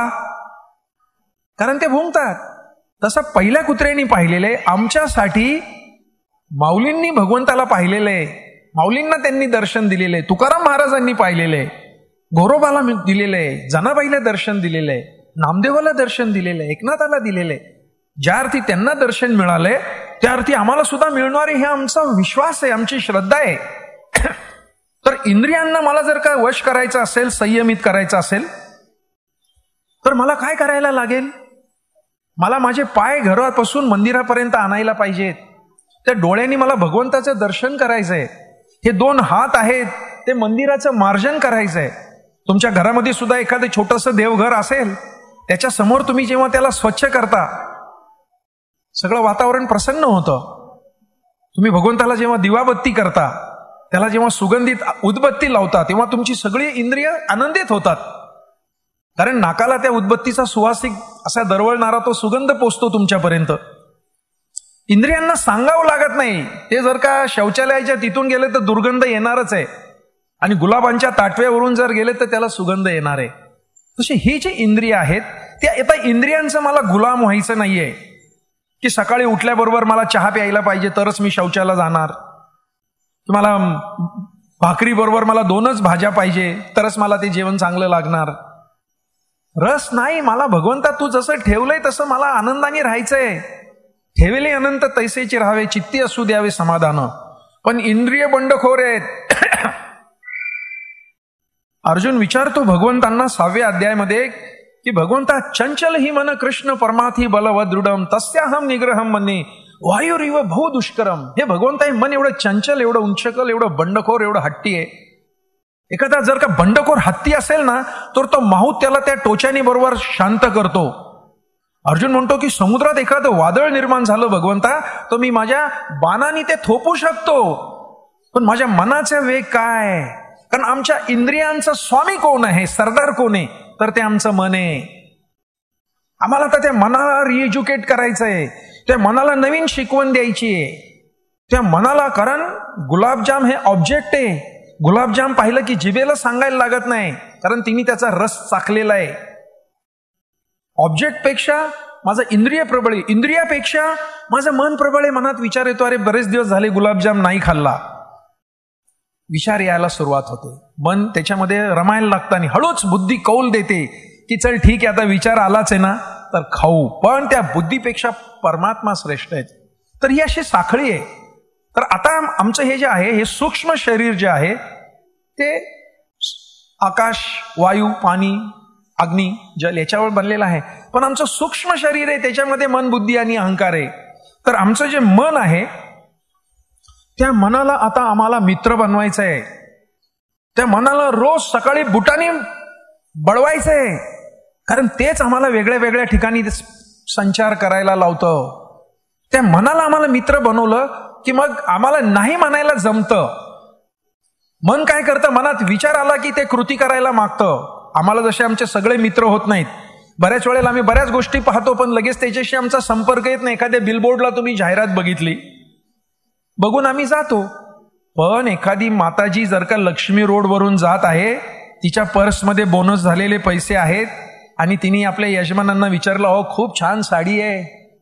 कारण ते भुंकतात. तसं पहिल्या कुत्र्यांनी पाहिलेले आमच्यासाठी माऊलींनी भगवंताला पाहिलेले, माऊलींना त्यांनी दर्शन दिलेले, तुकाराम महाराजांनी पाहिलेले, गोरोबाला दिलेले, जनाबाईला दर्शन दिलेले, नामदेवाला दर्शन दिलेले, एकनाथाला दिलेले. ज्या अर्थी त्यांना दर्शन मिळाले त्या अर्थी आम्हाला सुद्धा मिळणार आहे, हे आमचा विश्वास आहे, आमची श्रद्धा आहे. तर इंद्रियांना मला जर का वश करायचं असेल, संयमित करायचं असेल तर मला काय करायला लागेल? मला माझे पाय घरापासून मंदिरापर्यंत आणायला पाहिजेत. त्या डोळ्यांनी मला भगवंताचं दर्शन करायचंय. हे दोन हात आहेत ते मंदिराचं मार्जन करायचंय. तुमच्या घरामध्ये सुद्धा एखादं छोटंसं देवघर असेल, त्याच्या समोर तुम्ही जेव्हा त्याला स्वच्छ करता सगळं वातावरण प्रसन्न होतं. तुम्ही भगवंताला जेव्हा दिवाबत्ती करता, त्याला जेव्हा सुगंधित उदबत्ती लावता, तेव्हा तुमची सगळी इंद्रिय आनंदित होतात. कारण नाकाला त्या उदबत्तीचा सुवासिक असा दरवळणारा तो सुगंध पोचतो तुमच्यापर्यंत. इंद्रियांना सांगावं लागत नाही. ते जर का शौचालयाच्या तिथून गेले तर दुर्गंध येणारच आहे, आणि गुलाबांच्या ताटव्यावरून जर गेले तर त्याला सुगंध येणार आहे. तशी ही जी इंद्रिय आहेत, त्या आता इंद्रियांचं मला गुलाम व्हायचं नाहीये की सकाळी उठल्याबरोबर मला चहा प्यायला पाहिजे तरच मी शौचाला जाणार, की मला भाकरी बरोबर मला दोनच भाज्या पाहिजे तरच मला ते जेवण चांगलं लागणार. रस नाही. मला भगवंता तू जसं ठेवलंय तसं मला आनंदाने राहायचंय. ठेवले अनंत तैसेचे राहावे, चित्ती असू द्यावे समाधान. पण इंद्रिय बंडखोर आहेत. अर्जुन विचारतो भगवंतांना सहाव्या अध्यायामध्ये की भगवंता चंचल ही मन कृष्ण परमार्थी बलवद दृढम तस्याहम निग्रहम मन्ये वायुरिव बहु दुष्करम. हे भगवंता, हे मन एवढं चंचल, एवढं उंचकल, एवढं बंडखोर, एवढं हट्टी आहे. एखादा जर का बंडखोर हत्ती असेल ना तर तो माहूत त्याला त्या टोच्याने बरोबर शांत करतो. अर्जुन म्हणतो की समुद्रात एखादं वादळ निर्माण झालं भगवंता, तर मी माझ्या बाणाने ते थोपू शकतो, पण माझ्या मनाचा वेग काय? कारण आमच्या इंद्रियांचा स्वामी कोण आहे, सरदार कोण आहे? तर ते आमचं मन आहे. आम्हाला तर त्या मनाला रिएज्युकेट करायचंय, त्या मनाला नवीन शिकवण द्यायची आहे. त्या मनाला, कारण गुलाबजाम हे ऑब्जेक्ट आहे. गुलाबजाम पाहिलं की जिभेला सांगायला लागत नाही, कारण तिने त्याचा रस चाखलेला आहे. ऑब्जेक्ट पेक्षा माझं इंद्रिय प्रबळ आहे, इंद्रियापेक्षा माझं मन प्रबळ आहे. मनात विचार येतो, अरे बरेच दिवस झाले गुलाबजाम नाही खाल्ला. विचार यायला सुरुवात होते, मन त्याच्यामध्ये रमायला लागतं आणि हळूच बुद्धी कौल देते की चल ठीक आहे, आता विचार आलाच आहे ना तर खाऊ. पण त्या बुद्धीपेक्षा परमात्मा श्रेष्ठ आहेत. तर ही अशी साखळी आहे. तर आता आमचं हे जे आहे, हे सूक्ष्म शरीर जे आहे ते आकाश, वायू, पाणी, अग्नी, जल याच्यावर बनलेलं आहे. पण आमचं सूक्ष्म शरीर आहे, त्याच्यामध्ये मन, बुद्धी आणि अहंकार आहे. तर आमचं जे मन आहे त्या मनाला आता आम्हाला मित्र बनवायचं आहे. त्या मनाला रोज सकाळी बुटाने बळवायचं आहे, कारण तेच आम्हाला वेगळ्या वेगळ्या ठिकाणी संचार करायला लावतं. त्या मनाला आम्हाला मित्र बनवलं की मग आम्हाला नाही म्हणायला जमतं. मन काय करतं, मनात विचार आला की ते कृती करायला मागतं. आम्हाला जसे आमचे सगळे मित्र होत नाहीत. बऱ्याच वेळेला आम्ही बऱ्याच गोष्टी पाहतो पण लगेच त्याच्याशी आमचा संपर्क येत नाही. एखाद्या बिलबोर्डला तुम्ही जाहिरात बघितली, बघून आम्ही जातो. पण एखादी माताजी जर का लक्ष्मी रोडवरून जात आहे, तिच्या पर्समध्ये बोनस झालेले पैसे आहेत आणि तिने आपल्या यजमानांना विचारलं, अहो खूप छान साडी आहे.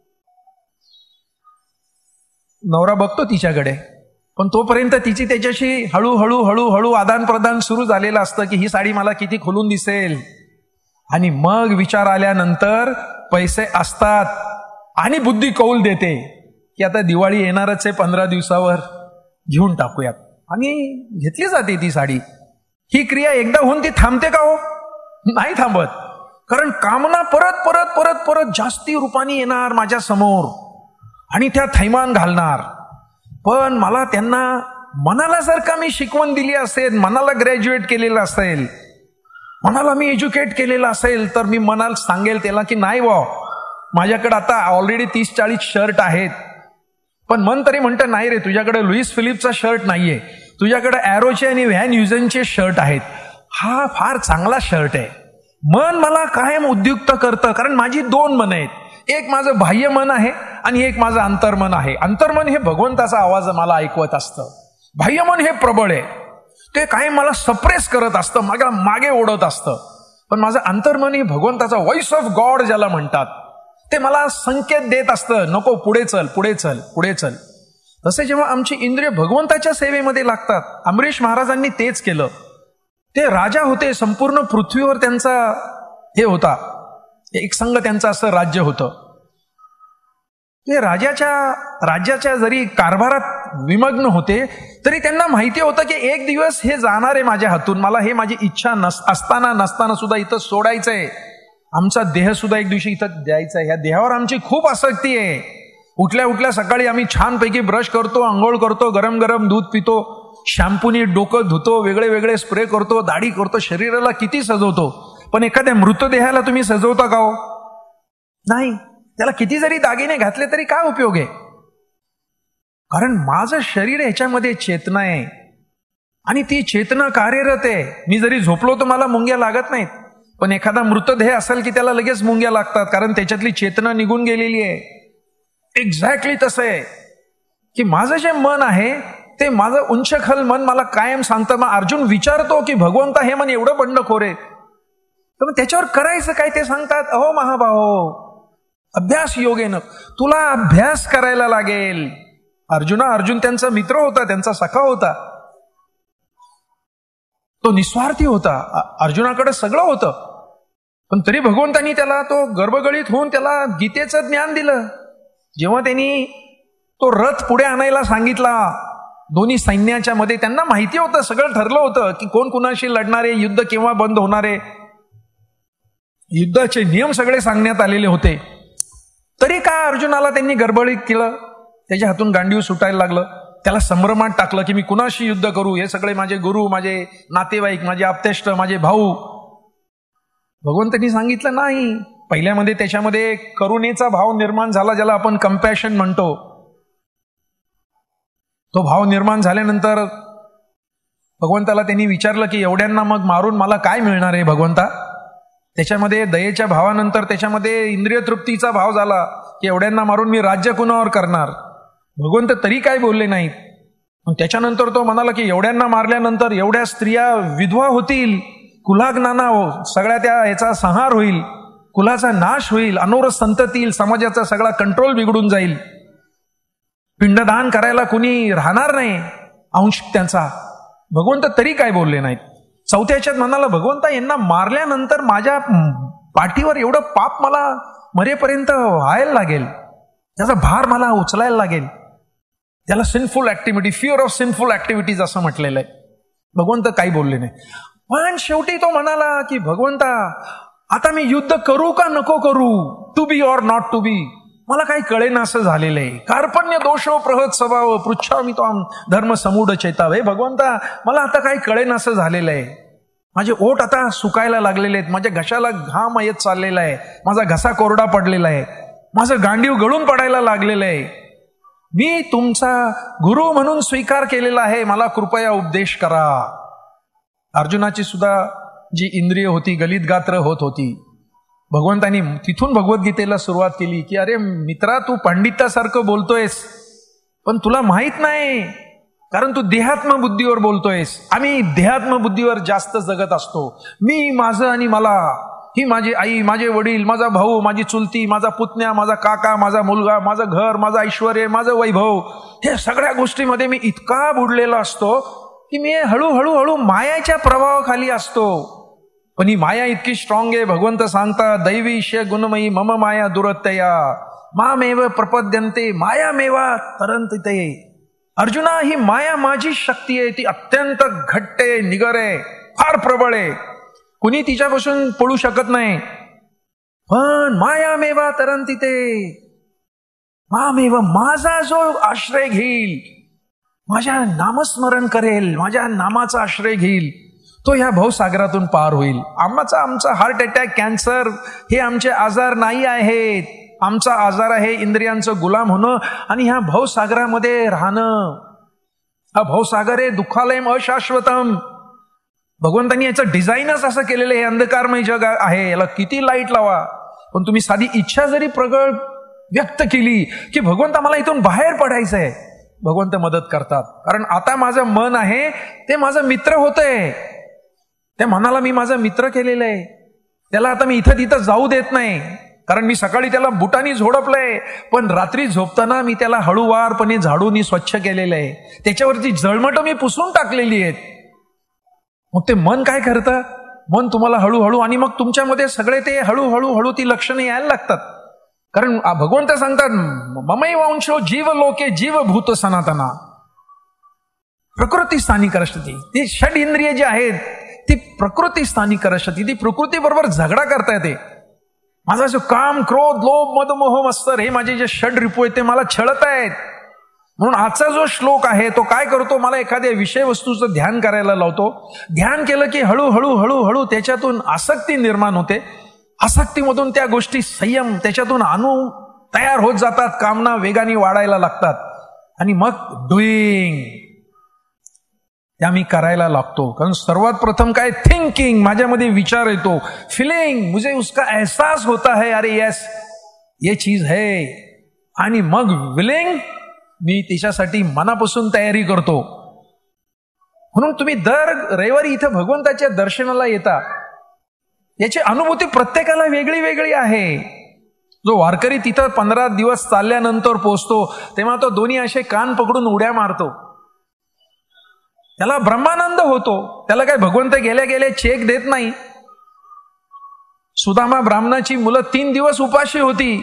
नवरा बघतो तिच्याकडे, पण तोपर्यंत तिची त्याच्याशी हळूहळू हळूहळू आदान प्रदान सुरू झालेलं असतं की ही साडी मला किती खुलून दिसेल. आणि मग विचार आल्यानंतर पैसे असतात आणि बुद्धी कौल देते की आता दिवाळी येणारच आहे, पंधरा दिवसावर घेऊन टाकूयात, आणि घेतली जाते ती साडी. ही क्रिया एकदा होऊन ती थांबते का हो? नाही थांबत. कारण कामना परत परत परत परत जास्ती रूपाने येणार माझ्या समोर आणि त्या थैमान घालणार. पण मला त्यांना मनाला जर का मी शिकवण दिली असेल, मनाला ग्रॅज्युएट केलेलं असेल, मनाला मी एज्युकेट केलेलं असेल, तर मी मनाला सांगेल त्याला की नाही वा, माझ्याकडे आता ऑलरेडी तीस चाळीस शर्ट आहेत. पण मन तरी म्हणतं नाही रे, तुझ्याकडे लुईस फिलिपचा शर्ट नाहीये, तुझ्याकडे ॲरोचे आणि व्हॅन युझनचे शर्ट आहेत. हा फार चांगला शर्ट आहे. मन मला कायम उद्युक्त करतं, कारण माझी दोन मन आहेत. एक माझं बाह्य मन आहे आणि एक माझं अंतर्मन आहे. अंतर्मन हे भगवंताचा आवाज मला ऐकवत असतं. बाह्य मन हे प्रबळ आहे, ते कायम मला सप्रेस करत असतं, माझ्या मागे ओढत असतं. पण माझं अंतर्मन हे भगवंताचा व्हॉइस ऑफ गॉड ज्याला म्हणतात, ते मला संकेत देत असतं, नको पुढे चल पुढे चल पुढे चल. तसे जेव्हा आमची इंद्रिय भगवंताच्या सेवेमध्ये लागतात, अमरीश महाराजांनी तेच केलं. ते राजा होते, संपूर्ण पृथ्वीवर त्यांचा हे होता, एक संघ त्यांचं असं राज्य होतं. ते राजाच्या राज्याच्या जरी कारभारात विमग्न होते, तरी त्यांना माहिती होतं की एक दिवस हे जाणार आहे माझ्या हातून. मला हे माझी इच्छा नस असताना नसताना सुद्धा इथं सोडायचंय. आमचा देह सुद्धा एक दिवशी इथं द्यायचा आहे. ह्या देहावर आमची खूप आसक्ती आहे. उठल्या उठल्या सकाळी आम्ही छानपैकी ब्रश करतो, आंघोळ करतो, गरम गरम दूध पितो, शॅम्पूनी डोकं धुतो, वेगळे वेगळे स्प्रे करतो, दाढी करतो, शरीराला किती सजवतो. पण एखाद्या मृतदेहाला तुम्ही सजवता का हो? नाही. त्याला किती जरी दागिने घातले तरी काय उपयोग आहे? कारण माझं शरीर ह्याच्यामध्ये चेतना आहे आणि ती चेतना कार्यरत आहे. मी जरी झोपलो तर मला मुंग्या लागत नाहीत, पण एखादा मृतदेह असेल की त्याला लगेच मुंग्या लागतात, कारण त्याच्यातली चेतना निघून गेलेली आहे. एक्झॅक्टली तसं आहे की माझं जे मन आहे ते माझं उंचखल मन मला कायम सांगतं. मग अर्जुन विचारतो की भगवंता हे मन एवढं बंडखोर आहे, तर मग त्याच्यावर करायचं काय? ते सांगतात, अहो महाभाहो, अभ्यास योगेन, तुला अभ्यास करायला लागेल. अर्जुना, अर्जुन त्यांचा मित्र होता, त्यांचा सखा होता, तो निस्वार्थी होता, अर्जुनाकडे सगळं होतं. पण तरी भगवंतांनी त्याला तो गर्भगळीत होऊन त्याला गीतेचं ज्ञान दिलं. जेव्हा त्यांनी तो रथ पुढे आणायला सांगितला दोन्ही सैन्याच्या मध्ये, त्यांना माहिती होतं, सगळं ठरलं होतं की कोण कुणाशी लढणारे, युद्ध केव्हा बंद होणारे, युद्धाचे नियम सगळे सांगण्यात आलेले होते. तरी काय अर्जुनाला त्यांनी गडबडीत केलं, त्याच्या हातून गांडीव सुटायला लागलं. त्याला संभ्रमात टाकलं की मी कुणाशी युद्ध करू, हे सगळे माझे गुरु, माझे नातेवाईक, माझे आप्तेष्ट, माझे भाऊ. भगवंतांनी सांगितलं नाही. पहिल्यामध्ये त्याच्यामध्ये करुणेचा भाव निर्माण झाला, ज्याला आपण कंपॅशन म्हणतो. तो भाव निर्माण झाल्यानंतर भगवंताला त्यांनी विचारलं की एवढ्यांना मग मारून मला काय मिळणार आहे भगवंता? त्याच्यामध्ये दयेच्या भावानंतर त्याच्यामध्ये इंद्रिय तृप्तीचा भाव झाला की एवढ्यांना मारून मी राज्य कुणावर करणार. भगवंत तरी काय बोलले नाहीत. पण त्याच्यानंतर तो म्हणाला की एवढ्यांना मारल्यानंतर एवढ्या स्त्रिया विधवा होतील, कुलाग्नाना हो, सगळ्या त्या याचा संहार होईल, कुलाचा नाश होईल, अनोरथ संतती येईल, समाजाचा सगळा कंट्रोल बिघडून जाईल, पिंडदान करायला कुणी राहणार नाही अंश त्यांचा. भगवंत तरी काय बोलले नाहीत. चौथ्याच्यात म्हणाला, भगवंता यांना मारल्यानंतर माझ्या पाठीवर एवढं पाप मला मरेपर्यंत व्हायला लागेल, त्याचा भार मला उचलायला लागेल. त्याला sinful activity, fear of sinful activities असं म्हटलेलं आहे. भगवंत काही बोलले नाही. पण शेवटी तो म्हणाला की भगवंता आता मी युद्ध करू का नको करू, to be or not to be. मला काही कळेना असं झालेलं आहे. कार्पण्य दोषो प्रहत स्वभाव पृच्छामी त्वाम धर्म समूढ चैताव. हे भगवंता, मला आता काही कळेना असं झालेलं आहे. माझे ओठ आता सुकायला लागलेले आहेत, माझ्या घशाला घाम येत चाललेला आहे, माझा घसा कोरडा पडलेला आहे, माझं गांडीव गळून पडायला लागलेलं आहे. मी तुमचा गुरु म्हणून स्वीकार केलेला आहे, मला कृपया उपदेश करा. अर्जुनाची सुद्धा जी इंद्रिय होती गलित गात्र होत होती. भगवंतानी तिथून भगवद्गीतेला सुरुवात केली की अरे मित्रा, तू पंडितासारखं बोलतोयस, पण तुला माहित नाही, कारण तू देहात्म बुद्धीवर बोलतोयस. आम्ही देहात्म बुद्धीवर जास्त जगत असतो. मी, माझं आणि मला, ही माझी आई, माझे वडील, माझा भाऊ, माझी चुलती, माझा पुतण्या, माझा काका, माझा मुलगा, माझं घर, माझं ऐश्वर, माझं वैभव, हे सगळ्या गोष्टीमध्ये मी इतका बुडलेला असतो की मी हळूहळू हळू मायाच्या प्रभावाखाली असतो. पण ही माया इतकी स्ट्रॉंग आहे. भगवंत सांगता दैवीश्य गुणमयी मम माया दुरत्यया मामेव प्रपद्यन्ते मायामेवा तरंतते. अर्जुना, ही माया माझी शक्ती आहे, ती अत्यंत घट्ट आहे, निगर आहे, फार प्रबळ आहे, कुणी तिच्यापासून पळू शकत नाही. पण मायामेवा तरंतते, मामेव, माझा जो आश्रय घेईल, माझ्या नामस्मरण करेल, माझ्या नामाचा आश्रय घेईल, तो ह्या भवसागरातून पार होईल. आमचा आमचा हार्ट अटॅक, कॅन्सर हे आमचे आजार नाही आहेत. आमचा आजार आहे इंद्रियांचं गुलाम होणं आणि ह्या भवसागरामध्ये राहणं. हा भवसागर आहे दुःखालयम अशाश्वतम. भगवंतांनी याचं डिझाईनच असं केलेलं आहे. अंधकारमय जग आहे, याला किती लाईट लावा, पण तुम्ही साधी इच्छा जरी प्रगळ व्यक्त केली की भगवंता मला इथून बाहेर पडायचं आहे, भगवंत मदत करतात. कारण आता माझं मन आहे ते माझं मित्र होतंय. त्या मनाला मी माझा मित्र केलेलं आहे. त्याला आता मी इथं तिथं जाऊ देत नाही, कारण मी सकाळी त्याला बुटानी झोडपलंय, पण रात्री झोपताना मी त्याला हळूवारपणे झाडूनी स्वच्छ केलेलं आहे. त्याच्यावरती जळमटं मी पुसून टाकलेली आहेत. मग ते मन काय करतं? मन तुम्हाला हळूहळू, आणि मग तुमच्यामध्ये सगळे ते हळूहळू हळू ती लक्षणे यायला लागतात. कारण भगवंत सांगतात ममै वंशो जीव लोके जीवभूत सनातना प्रकृती स्थानी करशती. ती षड इंद्रिय जी आहेत ती प्रकृती स्थानी करशती, ती प्रकृती बरोबर झगडा करता येते. माझा जो काम, क्रोध, लोभ, मद, मोह, मत्सर हे माझे जे षड रिपू आहेत ते मला छळत आहेत. म्हणून आजचा जो श्लोक आहे तो काय करतो, मला एखाद्या विषय वस्तूचं ध्यान करायला लावतो. ध्यान केलं की हळूहळू हळूहळू त्याच्यातून आसक्ती निर्माण होते. आसक्तीमधून त्या गोष्टी संयम, त्याच्यातून अणू तयार होत जातात, कामना वेगाने वाढायला लागतात, आणि मग डुईंग त्या मी करायला लागतो. कारण सर्वात प्रथम काय, थिंकिंग, माझ्यामध्ये विचार येतो. फिलिंग, मुझे उसका एहसास होता है, अरे यस ये चीज है. आणि मग विलिंग, मी तिच्यासाठी मनापासून तयारी करतो. म्हणून तुम्ही दर रविवारी इथं भगवंताच्या दर्शनाला येता, याची अनुभूती प्रत्येकाला वेगळी वेगळी आहे. जो वारकरी तिथं पंधरा दिवस चालल्यानंतर पोचतो तेव्हा तो दोन्ही असे कान पकडून उड्या मारतो. त्याला ब्रह्मानंद होतो. त्याला काय भगवंत गेल्या गेल्या चेक देत नाही. सुदामा ब्राह्मणाची मुलं तीन दिवस उपाशी होती.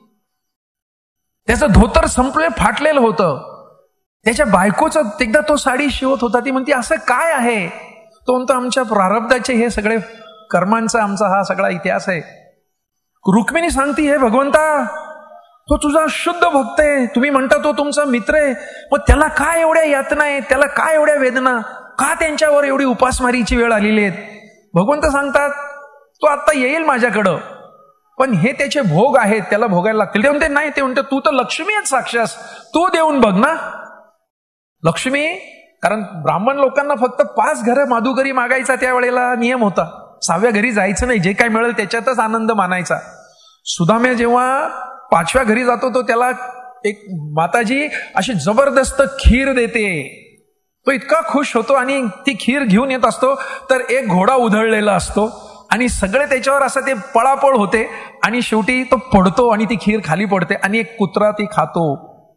त्याचं धोतर संपले फाटलेलं होतं. त्याच्या बायकोचं एकदा तो साडी शिवत होता. ती म्हणते असं काय आहे? तो म्हणतो आमच्या प्रारब्धाचे हे सगळे कर्मांचा आमचा हा सगळा इतिहास आहे. रुक्मिणी सांगती, हे भगवंता, तो तुझा शुद्ध भक्त आहे, तुम्ही म्हणता तो तुमचा मित्र आहे, मग त्याला काय एवढ्या यातना आहेत, त्याला काय एवढ्या वेदना, का त्यांच्यावर एवढी उपासमारीची वेळ आलेली आहेत? भगवंत सांगतात तो आता येईल माझ्याकडं, पण हे त्याचे भोग आहेत, त्याला भोगायला लागतील. ते म्हणते नाही, ते म्हणते तू तर लक्ष्मी आहेस साक्षात, तू देऊन बघ ना. लक्ष्मी, कारण ब्राह्मण लोकांना फक्त पाच घरं माधुकरी मागायचा त्यावेळेला नियम होता. सहाव्या घरी जायचं नाही, जे काय मिळेल त्याच्यातच आनंद मानायचा. सुदाम्या जेव्हा पाचव्या घरी जातो तो त्याला एक माताजी अशी जबरदस्त खीर देते. तो इतका खुश होतो आणि ती खीर घेऊन येत असतो तर एक घोडा उधळलेला असतो आणि सगळे त्याच्यावर असं ते पळापळ होते आणि शेवटी तो पडतो आणि ती खीर खाली पडते आणि एक कुत्रा ती खातो.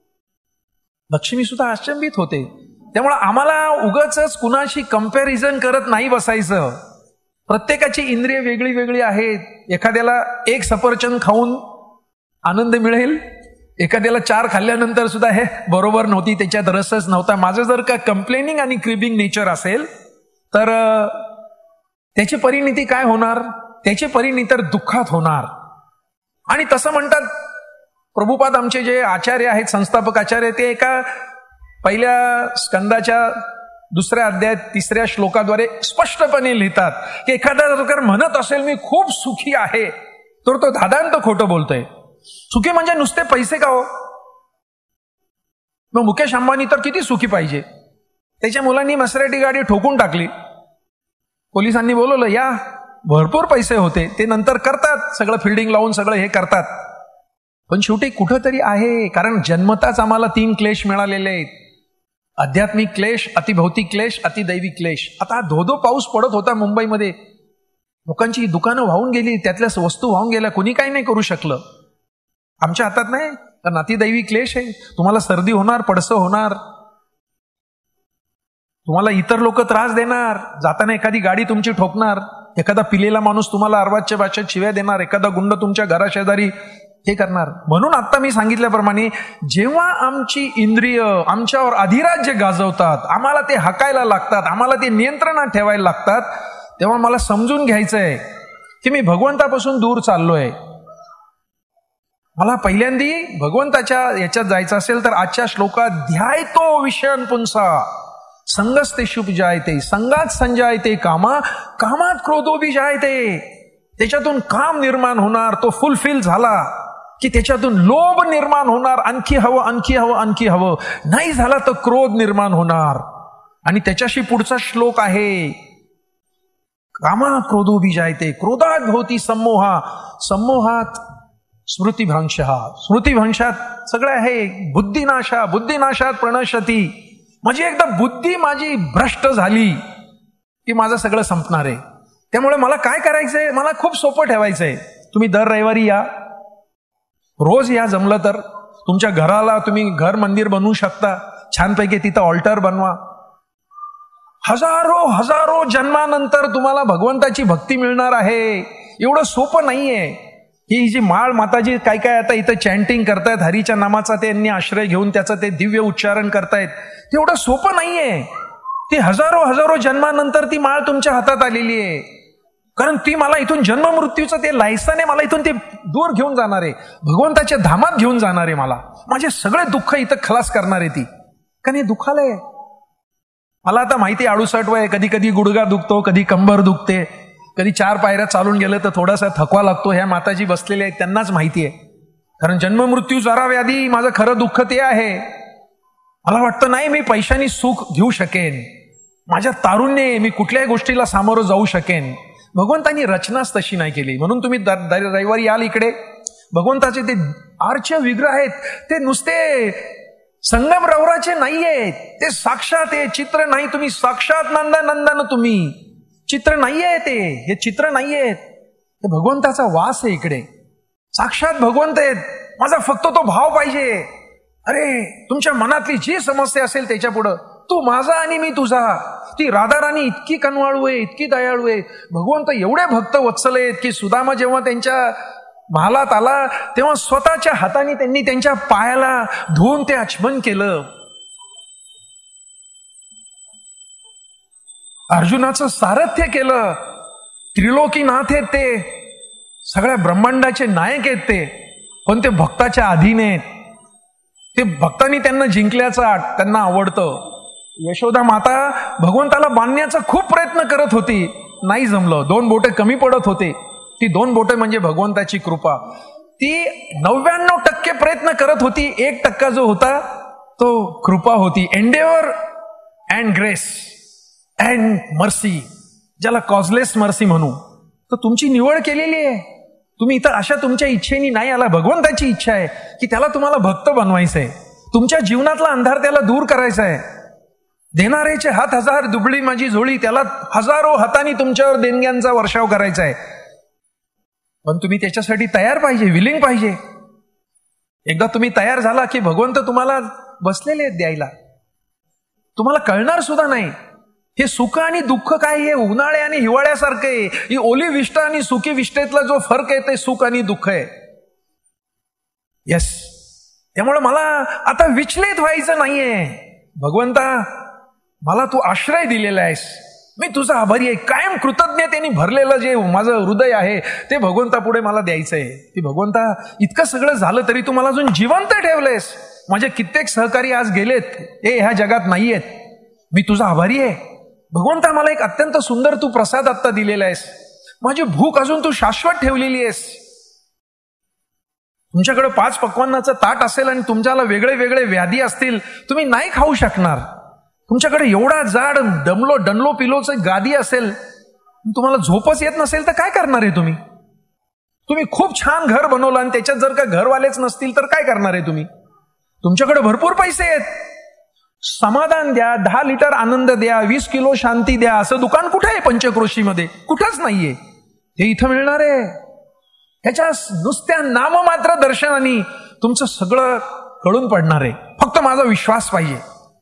लक्ष्मी सुद्धा अचंबित होते. त्यामुळे आम्हाला उगाचच कुणाशी कंपॅरिझन करत नाही बसायचं. प्रत्येकाची इंद्रिय वेगळी वेगळी आहेत. एखाद्याला एक सफरचंद खाऊन आनंद मिळेल, एखाद्याला चार खाल्ल्यानंतर सुद्धा हे बरोबर नव्हती, त्याच्यात रसच नव्हता. माझं जर का कंप्लेनिंग आणि क्रिबिंग नेचर असेल तर त्याची परिणिती काय होणार? त्याची परिणिती तर दुःखात होणार. आणि तसं म्हणतात प्रभुपाद आमचे जे आचार्य आहेत, संस्थापक आचार्य, ते एका पहिल्या स्कंदाच्या दुसऱ्या अध्यायात तिसऱ्या श्लोकाद्वारे स्पष्टपणे लिहितात की एखादा जर म्हणत असेल मी खूप सुखी आहे, तर तो धादांत खोटं बोलतोय. सुखी म्हणजे नुसते पैसे का हो? मग मुकेश अंबानी तर किती सुखी पाहिजे. त्याच्या मुलांनी मसराटी गाडी ठोकून टाकली, पोलिसांनी बोलवलं, या भरपूर पैसे होते, ते नंतर करतात सगळं फिल्डिंग लावून सगळं हे करतात. पण शेवटी कुठंतरी आहे, कारण जन्मताच आम्हाला तीन क्लेश मिळालेले आहेत. आध्यात्मिक क्लेश, अतिभौतिक क्लेश, अतिदैवी क्लेश. आता धो धो पाऊस पडत होता मुंबईमध्ये, लोकांची दुकानं वाहून गेली, त्यातल्या वस्तू वाहून गेल्या, कुणी काही नाही करू शकलं. आमच्या हातात नाही, कारण अतिदैवी क्लेश आहे. तुम्हाला सर्दी होणार, पडसं होणार, तुम्हाला इतर लोक त्रास देणार, जाताना एखादी गाडी तुमची ठोकणार, एखादा पिलेला माणूस तुम्हाला अर्वाच्य भाषेत शिव्या देणार, एखादा गुंड तुमच्या घराशेजारी हे करणार. म्हणून आता मी सांगितल्याप्रमाणे जेव्हा आमची इंद्रिय आमच्यावर अधिराज्य गाजवतात, आम्हाला ते हाकायला लागतात, आम्हाला ते नियंत्रणात ठेवायला लागतात, तेव्हा मला समजून घ्यायचंय की मी भगवंतापासून दूर चाललोय. मला पहिल्यांदी भगवंताच्या याच्यात जायचं असेल तर आजच्या श्लोकात ध्यायतो विषयन पुंसा संगस्तेषु जायते, संगात संजायते कामा, कामात क्रोधोबी जायते. त्याच्यातून काम निर्माण होणार, तो फुलफिल झाला की त्याच्यातून लोभ निर्माण होणार, आणखी हवं आणखी हवं आणखी हवं. नाही झाला तर क्रोध निर्माण होणार. आणि त्याच्याशी पुढचा श्लोक आहे, कामा क्रोधोबी जायते, क्रोधात भवती सम्मोहा, सम्मोहात स्मृतिभ्रंशः, स्मृतिभ्रंशात सगळं आहे. बुद्धिनाशा, बुद्धिनाशात प्रणश्यती. म्हणजे एकदा बुद्धी माझी भ्रष्ट झाली की माझं सगळं संपणार आहे. त्यामुळे मला काय करायचंय, मला खूप सोपं ठेवायचंय. तुम्ही दर रविवारी या, रोज या, जमलं तर तुमच्या घराला तुम्ही घर मंदिर बनवू शकता, छानपैकी तिथं ऑल्टर बनवा. हजारो हजारो जन्मानंतर तुम्हाला भगवंताची भक्ती मिळणार आहे. एवढं सोपं नाहीये. ही जी माळ माताजी काय काय आता इथं चॅन्टिंग करतायत, हरीच्या नामाचा त्यांनी आश्रय घेऊन त्याचं ते दिव्य उच्चारण करतायत, तेवढं सोपं नाहीये. ती हजारो हजारो जन्मानंतर ती माळ तुमच्या हातात आलेली आहे. कारण ती मला इथून जन्म मृत्यूचं ते लायसन आहे, मला इथून ते दूर घेऊन जाणार आहे, भगवंताच्या धामात घेऊन जाणार आहे. मला माझे सगळे दुःख इथं खलास करणार आहे ती. कारण हे दुखालंय मला. आता माहिती अडुसष्ट वय, कधी कधी गुडघा दुखतो, कधी कंबर दुखते, कधी चार पायऱ्या चालून गेलं तर थोडासा थकवा लागतो. ह्या माताजी बसलेल्या आहेत त्यांनाच माहिती आहे. कारण जन्म मृत्यू जरा व्याधी माझं खरं दुःख ते आहे. मला वाटतं नाही मी पैशानी सुख घेऊ शकेन, माझ्या तारुण्य मी कुठल्याही गोष्टीला सामोरं जाऊ शकेन. भगवंतांनी रचनाच तशी नाही केली. म्हणून तुम्ही रविवारी याल इकडे, भगवंताचे ते आर्च विग्रह आहेत, ते नुसते संगम रवराचे नाहीये, ते साक्षात आहे. चित्र नाही, तुम्ही साक्षात नंदा नंदन, तुम्ही चित्र नाहीये, ते हे चित्र नाहीये, ते भगवंताचा वास आहे इकडे. साक्षात भगवंत आहेत. माझा फक्त तो भाव पाहिजे. अरे तुमच्या मनातली जी समस्या असेल त्याच्या पुढं तू माझा आणि मी तुझा. ती राधाराणी इतकी कनवाळू आहे, इतकी दयाळू आहे. भगवंत एवढे भक्त वत्सल आहेत की सुदामा जेव्हा त्यांच्या महालात आला तेव्हा स्वतःच्या हाताने त्यांनी त्यांच्या पायाला धुवून ते आचमन केलं. अर्जुनाचं सारथ्य केलं. त्रिलोकीनाथ आहेत ते, सगळ्या ब्रह्मांडाचे नायक आहेत ते, पण ते भक्ताच्या अधीन आहेत. ते भक्तांनी त्यांना जिंकल्याचं त्यांना आवडतं. यशोदा माता भगवंताला बांधण्याचा खूप प्रयत्न करत होती, नाही जमलं. दोन बोटे कमी पडत होते. ती दोन बोटे म्हणजे भगवंताची कृपा. ती नव्याण्णव टक्के प्रयत्न करत होती, एक टक्का जो होता तो कृपा होती. Endeavour and grace and mercy, ज्याला कॉजलेस मर्सी म्हणू. तर तुमची निवड केलेली आहे. तुम्ही इतर अशा तुमच्या इच्छेनी नाही आला. भगवंताची इच्छा आहे की त्याला तुम्हाला भक्त बनवायचंय. तुमच्या जीवनातला अंधार त्याला दूर करायचा आहे. देणारेचे हात हजार, दुबळी माझी झोळी, त्याला हजारो हातांनी तुमच्यावर देणग्यांचा वर्षाव करायचा आहे. पण तुम्ही त्याच्यासाठी तयार पाहिजे, विलिंग पाहिजे. एकदा तुम्ही तयार झाला की भगवंत तुम्हाला बसलेले आहेत द्यायला. तुम्हाला कळणार सुद्धा नाही हे सुख आणि दुःख काय, हे उन्हाळे आणि हिवाळ्यासारखं आहे. ही ओली विष्ठा आणि सुकी विष्ठेतला जो फरक आहे ते सुख आणि दुःख आहे. येस, त्यामुळे मला आता विचलित व्हायचं नाहीये. भगवंता मला तू आश्रय दिलेला आहेस, मी तुझा आभारी आहे. कायम कृतज्ञतेने भरलेलं जे माझं हृदय आहे ते भगवंता पुढे मला द्यायचंय. की भगवंता इतकं सगळं झालं तरी तू मला अजून जिवंत ठेवलेस. माझे कित्येक सहकारी आज गेलेत, हे ह्या जगात नाहीयेत. मी तुझा आभारी आहे. भगवंता मला एक अत्यंत सुंदर तू प्रसाद आत्ता दिलेला आहेस. माझी भूक अजून तू शाश्वत ठेवलेली आहेस. तुमच्याकडे पाच पक्वान्नाचं ताट असेल आणि तुमच्याला वेगळे वेगळे व्याधी असतील, तुम्ही नाही खाऊ शकणार. तुमच्याकडे एवढा जाड दमलो डनलो पिलोचं गादी असेल, तुम्हाला झोपच येत नसेल तर काय करणार आहे तुम्ही? तुम्ही खूप छान घर बनवलं आणि त्याच्यात जर का घरवालेच नसतील तर काय करणार आहे तुम्ही? तुमच्याकडे भरपूर पैसे आहेत, समाधान द्या, दहा लिटर आनंद द्या, वीस किलो शांती द्या, असं दुकान कुठे आहे पंचक्रोशीमध्ये? कुठंच नाहीये. हे इथं मिळणार आहे. ह्याच्या नुसत्या नाममात्र दर्शनाने तुमचं सगळं कळून पडणार आहे. फक्त माझा विश्वास पाहिजे.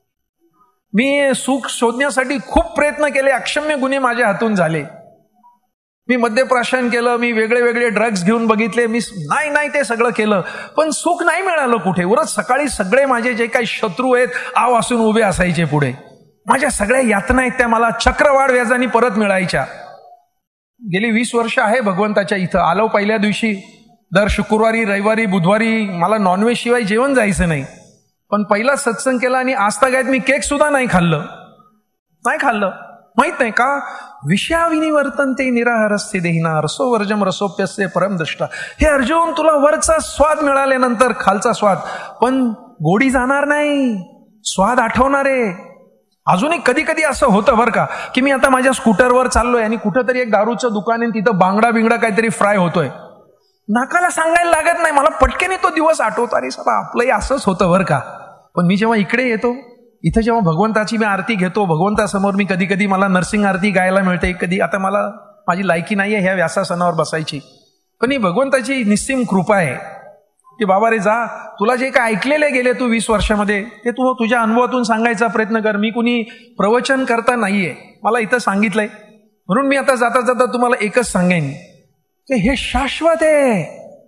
मी सुख शोधण्यासाठी खूप प्रयत्न केले, अक्षम्य गुन्हे माझ्या हातून झाले. मी मद्यप्राशन केलं, मी वेगळे वेगळे ड्रग्ज घेऊन बघितले, मी नाही नाही ते सगळं केलं, पण सुख नाही मिळालं कुठे. उरत सकाळी सगळे माझे जे काही शत्रू आहेत आव असून उभे असायचे पुढे. माझ्या सगळ्या यातना आहेत त्या मला चक्रवाढ व्याजाने परत मिळायच्या. गेली वीस वर्ष आहे भगवंताच्या इथं. आलो पहिल्या दिवशी, दर शुक्रवारी रविवारी बुधवारी मला नॉनव्हेज शिवाय जेवण जायचं नाही. पण पहिला सत्संग केला आणि आजतागायत मी केक सुद्धा नाही खाल्लं. नाही खाल्लं. माहित नाही का? विषयाविनिवर्तनते निराहारस्य देहिना रसोवर्जम रसोप्यस्य परमदृष्टा. हे अर्जुन, तुला वरचा स्वाद मिळाल्यानंतर खालचा स्वाद, पण गोडी जाणार नाही, स्वाद आठवणार आहे. अजूनही कधी कधी असं होतं बरं का, की मी आता माझ्या स्कूटरवर चाललोय आणि कुठंतरी एक दारूचं दुकान आहे, तिथं बांगडा बिंगडा काहीतरी फ्राय होतोय. नाकाला सांगायला लागत नाही, मला पटकेने तो दिवस आठवतो. अरे साला, आपलंही असंच होतं बरं का. पण मी जेव्हा इकडे येतो, इथं जेव्हा भगवंताची मी आरती घेतो, भगवंतासमोर मी कधी कधी मला नरसिंग आरती गायला मिळते. कधी आता मला माझी लायकी नाहीये ह्या व्यासासनावर बसायची, पण ही भगवंताची निस्सीम कृपा आहे की बाबा रे जा, तुला जे काय ऐकलेले गेले तू वीस वर्षामध्ये ते तू तुझ्या अनुभवातून सांगायचा प्रयत्न कर. मी कुणी प्रवचन करता नाहीये, मला इथं सांगितलंय. म्हणून मी आता जाता जाता तुम्हाला एकच सांगेन की हे शाश्वत आहे.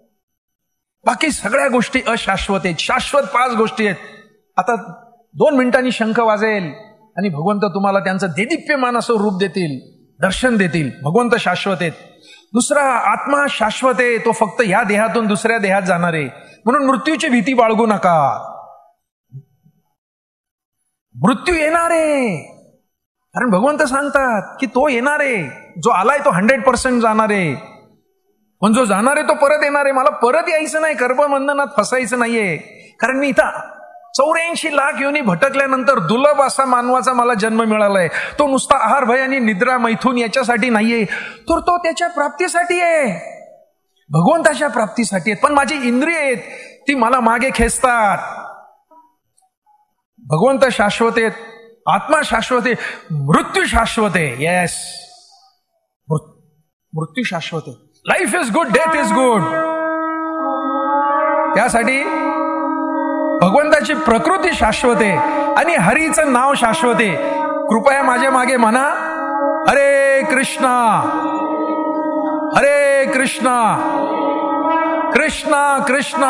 बाकी सगळ्या गोष्टी अशाश्वत आहेत. शाश्वत पाच गोष्टी आहेत. आता दोन मिनिटांनी शंख वाजेल आणि भगवंत तुम्हाला त्यांचं देदीप्यमान असं रूप देतील, दर्शन देतील. भगवंत शाश्वत आहेत. दुसरा, आत्मा शाश्वत आहे, तो फक्त ह्या देहातून दुसऱ्या देहात जाणार आहे. म्हणून मृत्यूची भीती बाळगू नका. मृत्यू येणार आहे, कारण भगवंत सांगतात की तो येणार आहे. जो आलाय तो हंड्रेड पर्सेंट जाणार आहे, पण जो जाणार आहे तो परत येणार आहे. मला परत यायचं नाही, कर्मबंधनात फसायचं नाहीये. कारण मी इथं चौऱ्याऐंशी लाख योनी भटकल्यानंतर दुर्लभ असा मानवाचा मला जन्म मिळालाय. तो नुसता आहार भय आणि निद्रा मैथून याच्यासाठी नाहीये, तर तो त्याच्या प्राप्तीसाठी आहे, भगवंताच्या प्राप्तीसाठी आहे. पण माझी इंद्रिय आहेत ती मला मागे खेचतात. भगवंत शाश्वत आहेत, आत्मा शाश्वत आहे, मृत्यू शाश्वत आहे. येस, मृत्यू शाश्वत आहे. Life is good, death is good. त्यासाठी भगवंताची प्रकृती शाश्वत आहे आणि हरीचं नाव शाश्वत आहे. कृपया माझ्या मागे म्हणा, हरे कृष्णा हरे कृष्णा कृष्णा कृष्णा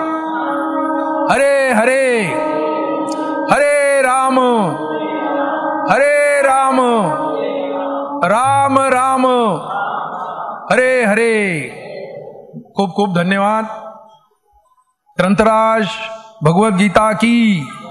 हरे हरे, हरे राम हरे राम राम राम हरे हरे. खूप खूप धन्यवाद. ग्रंथराज भगवत गीता की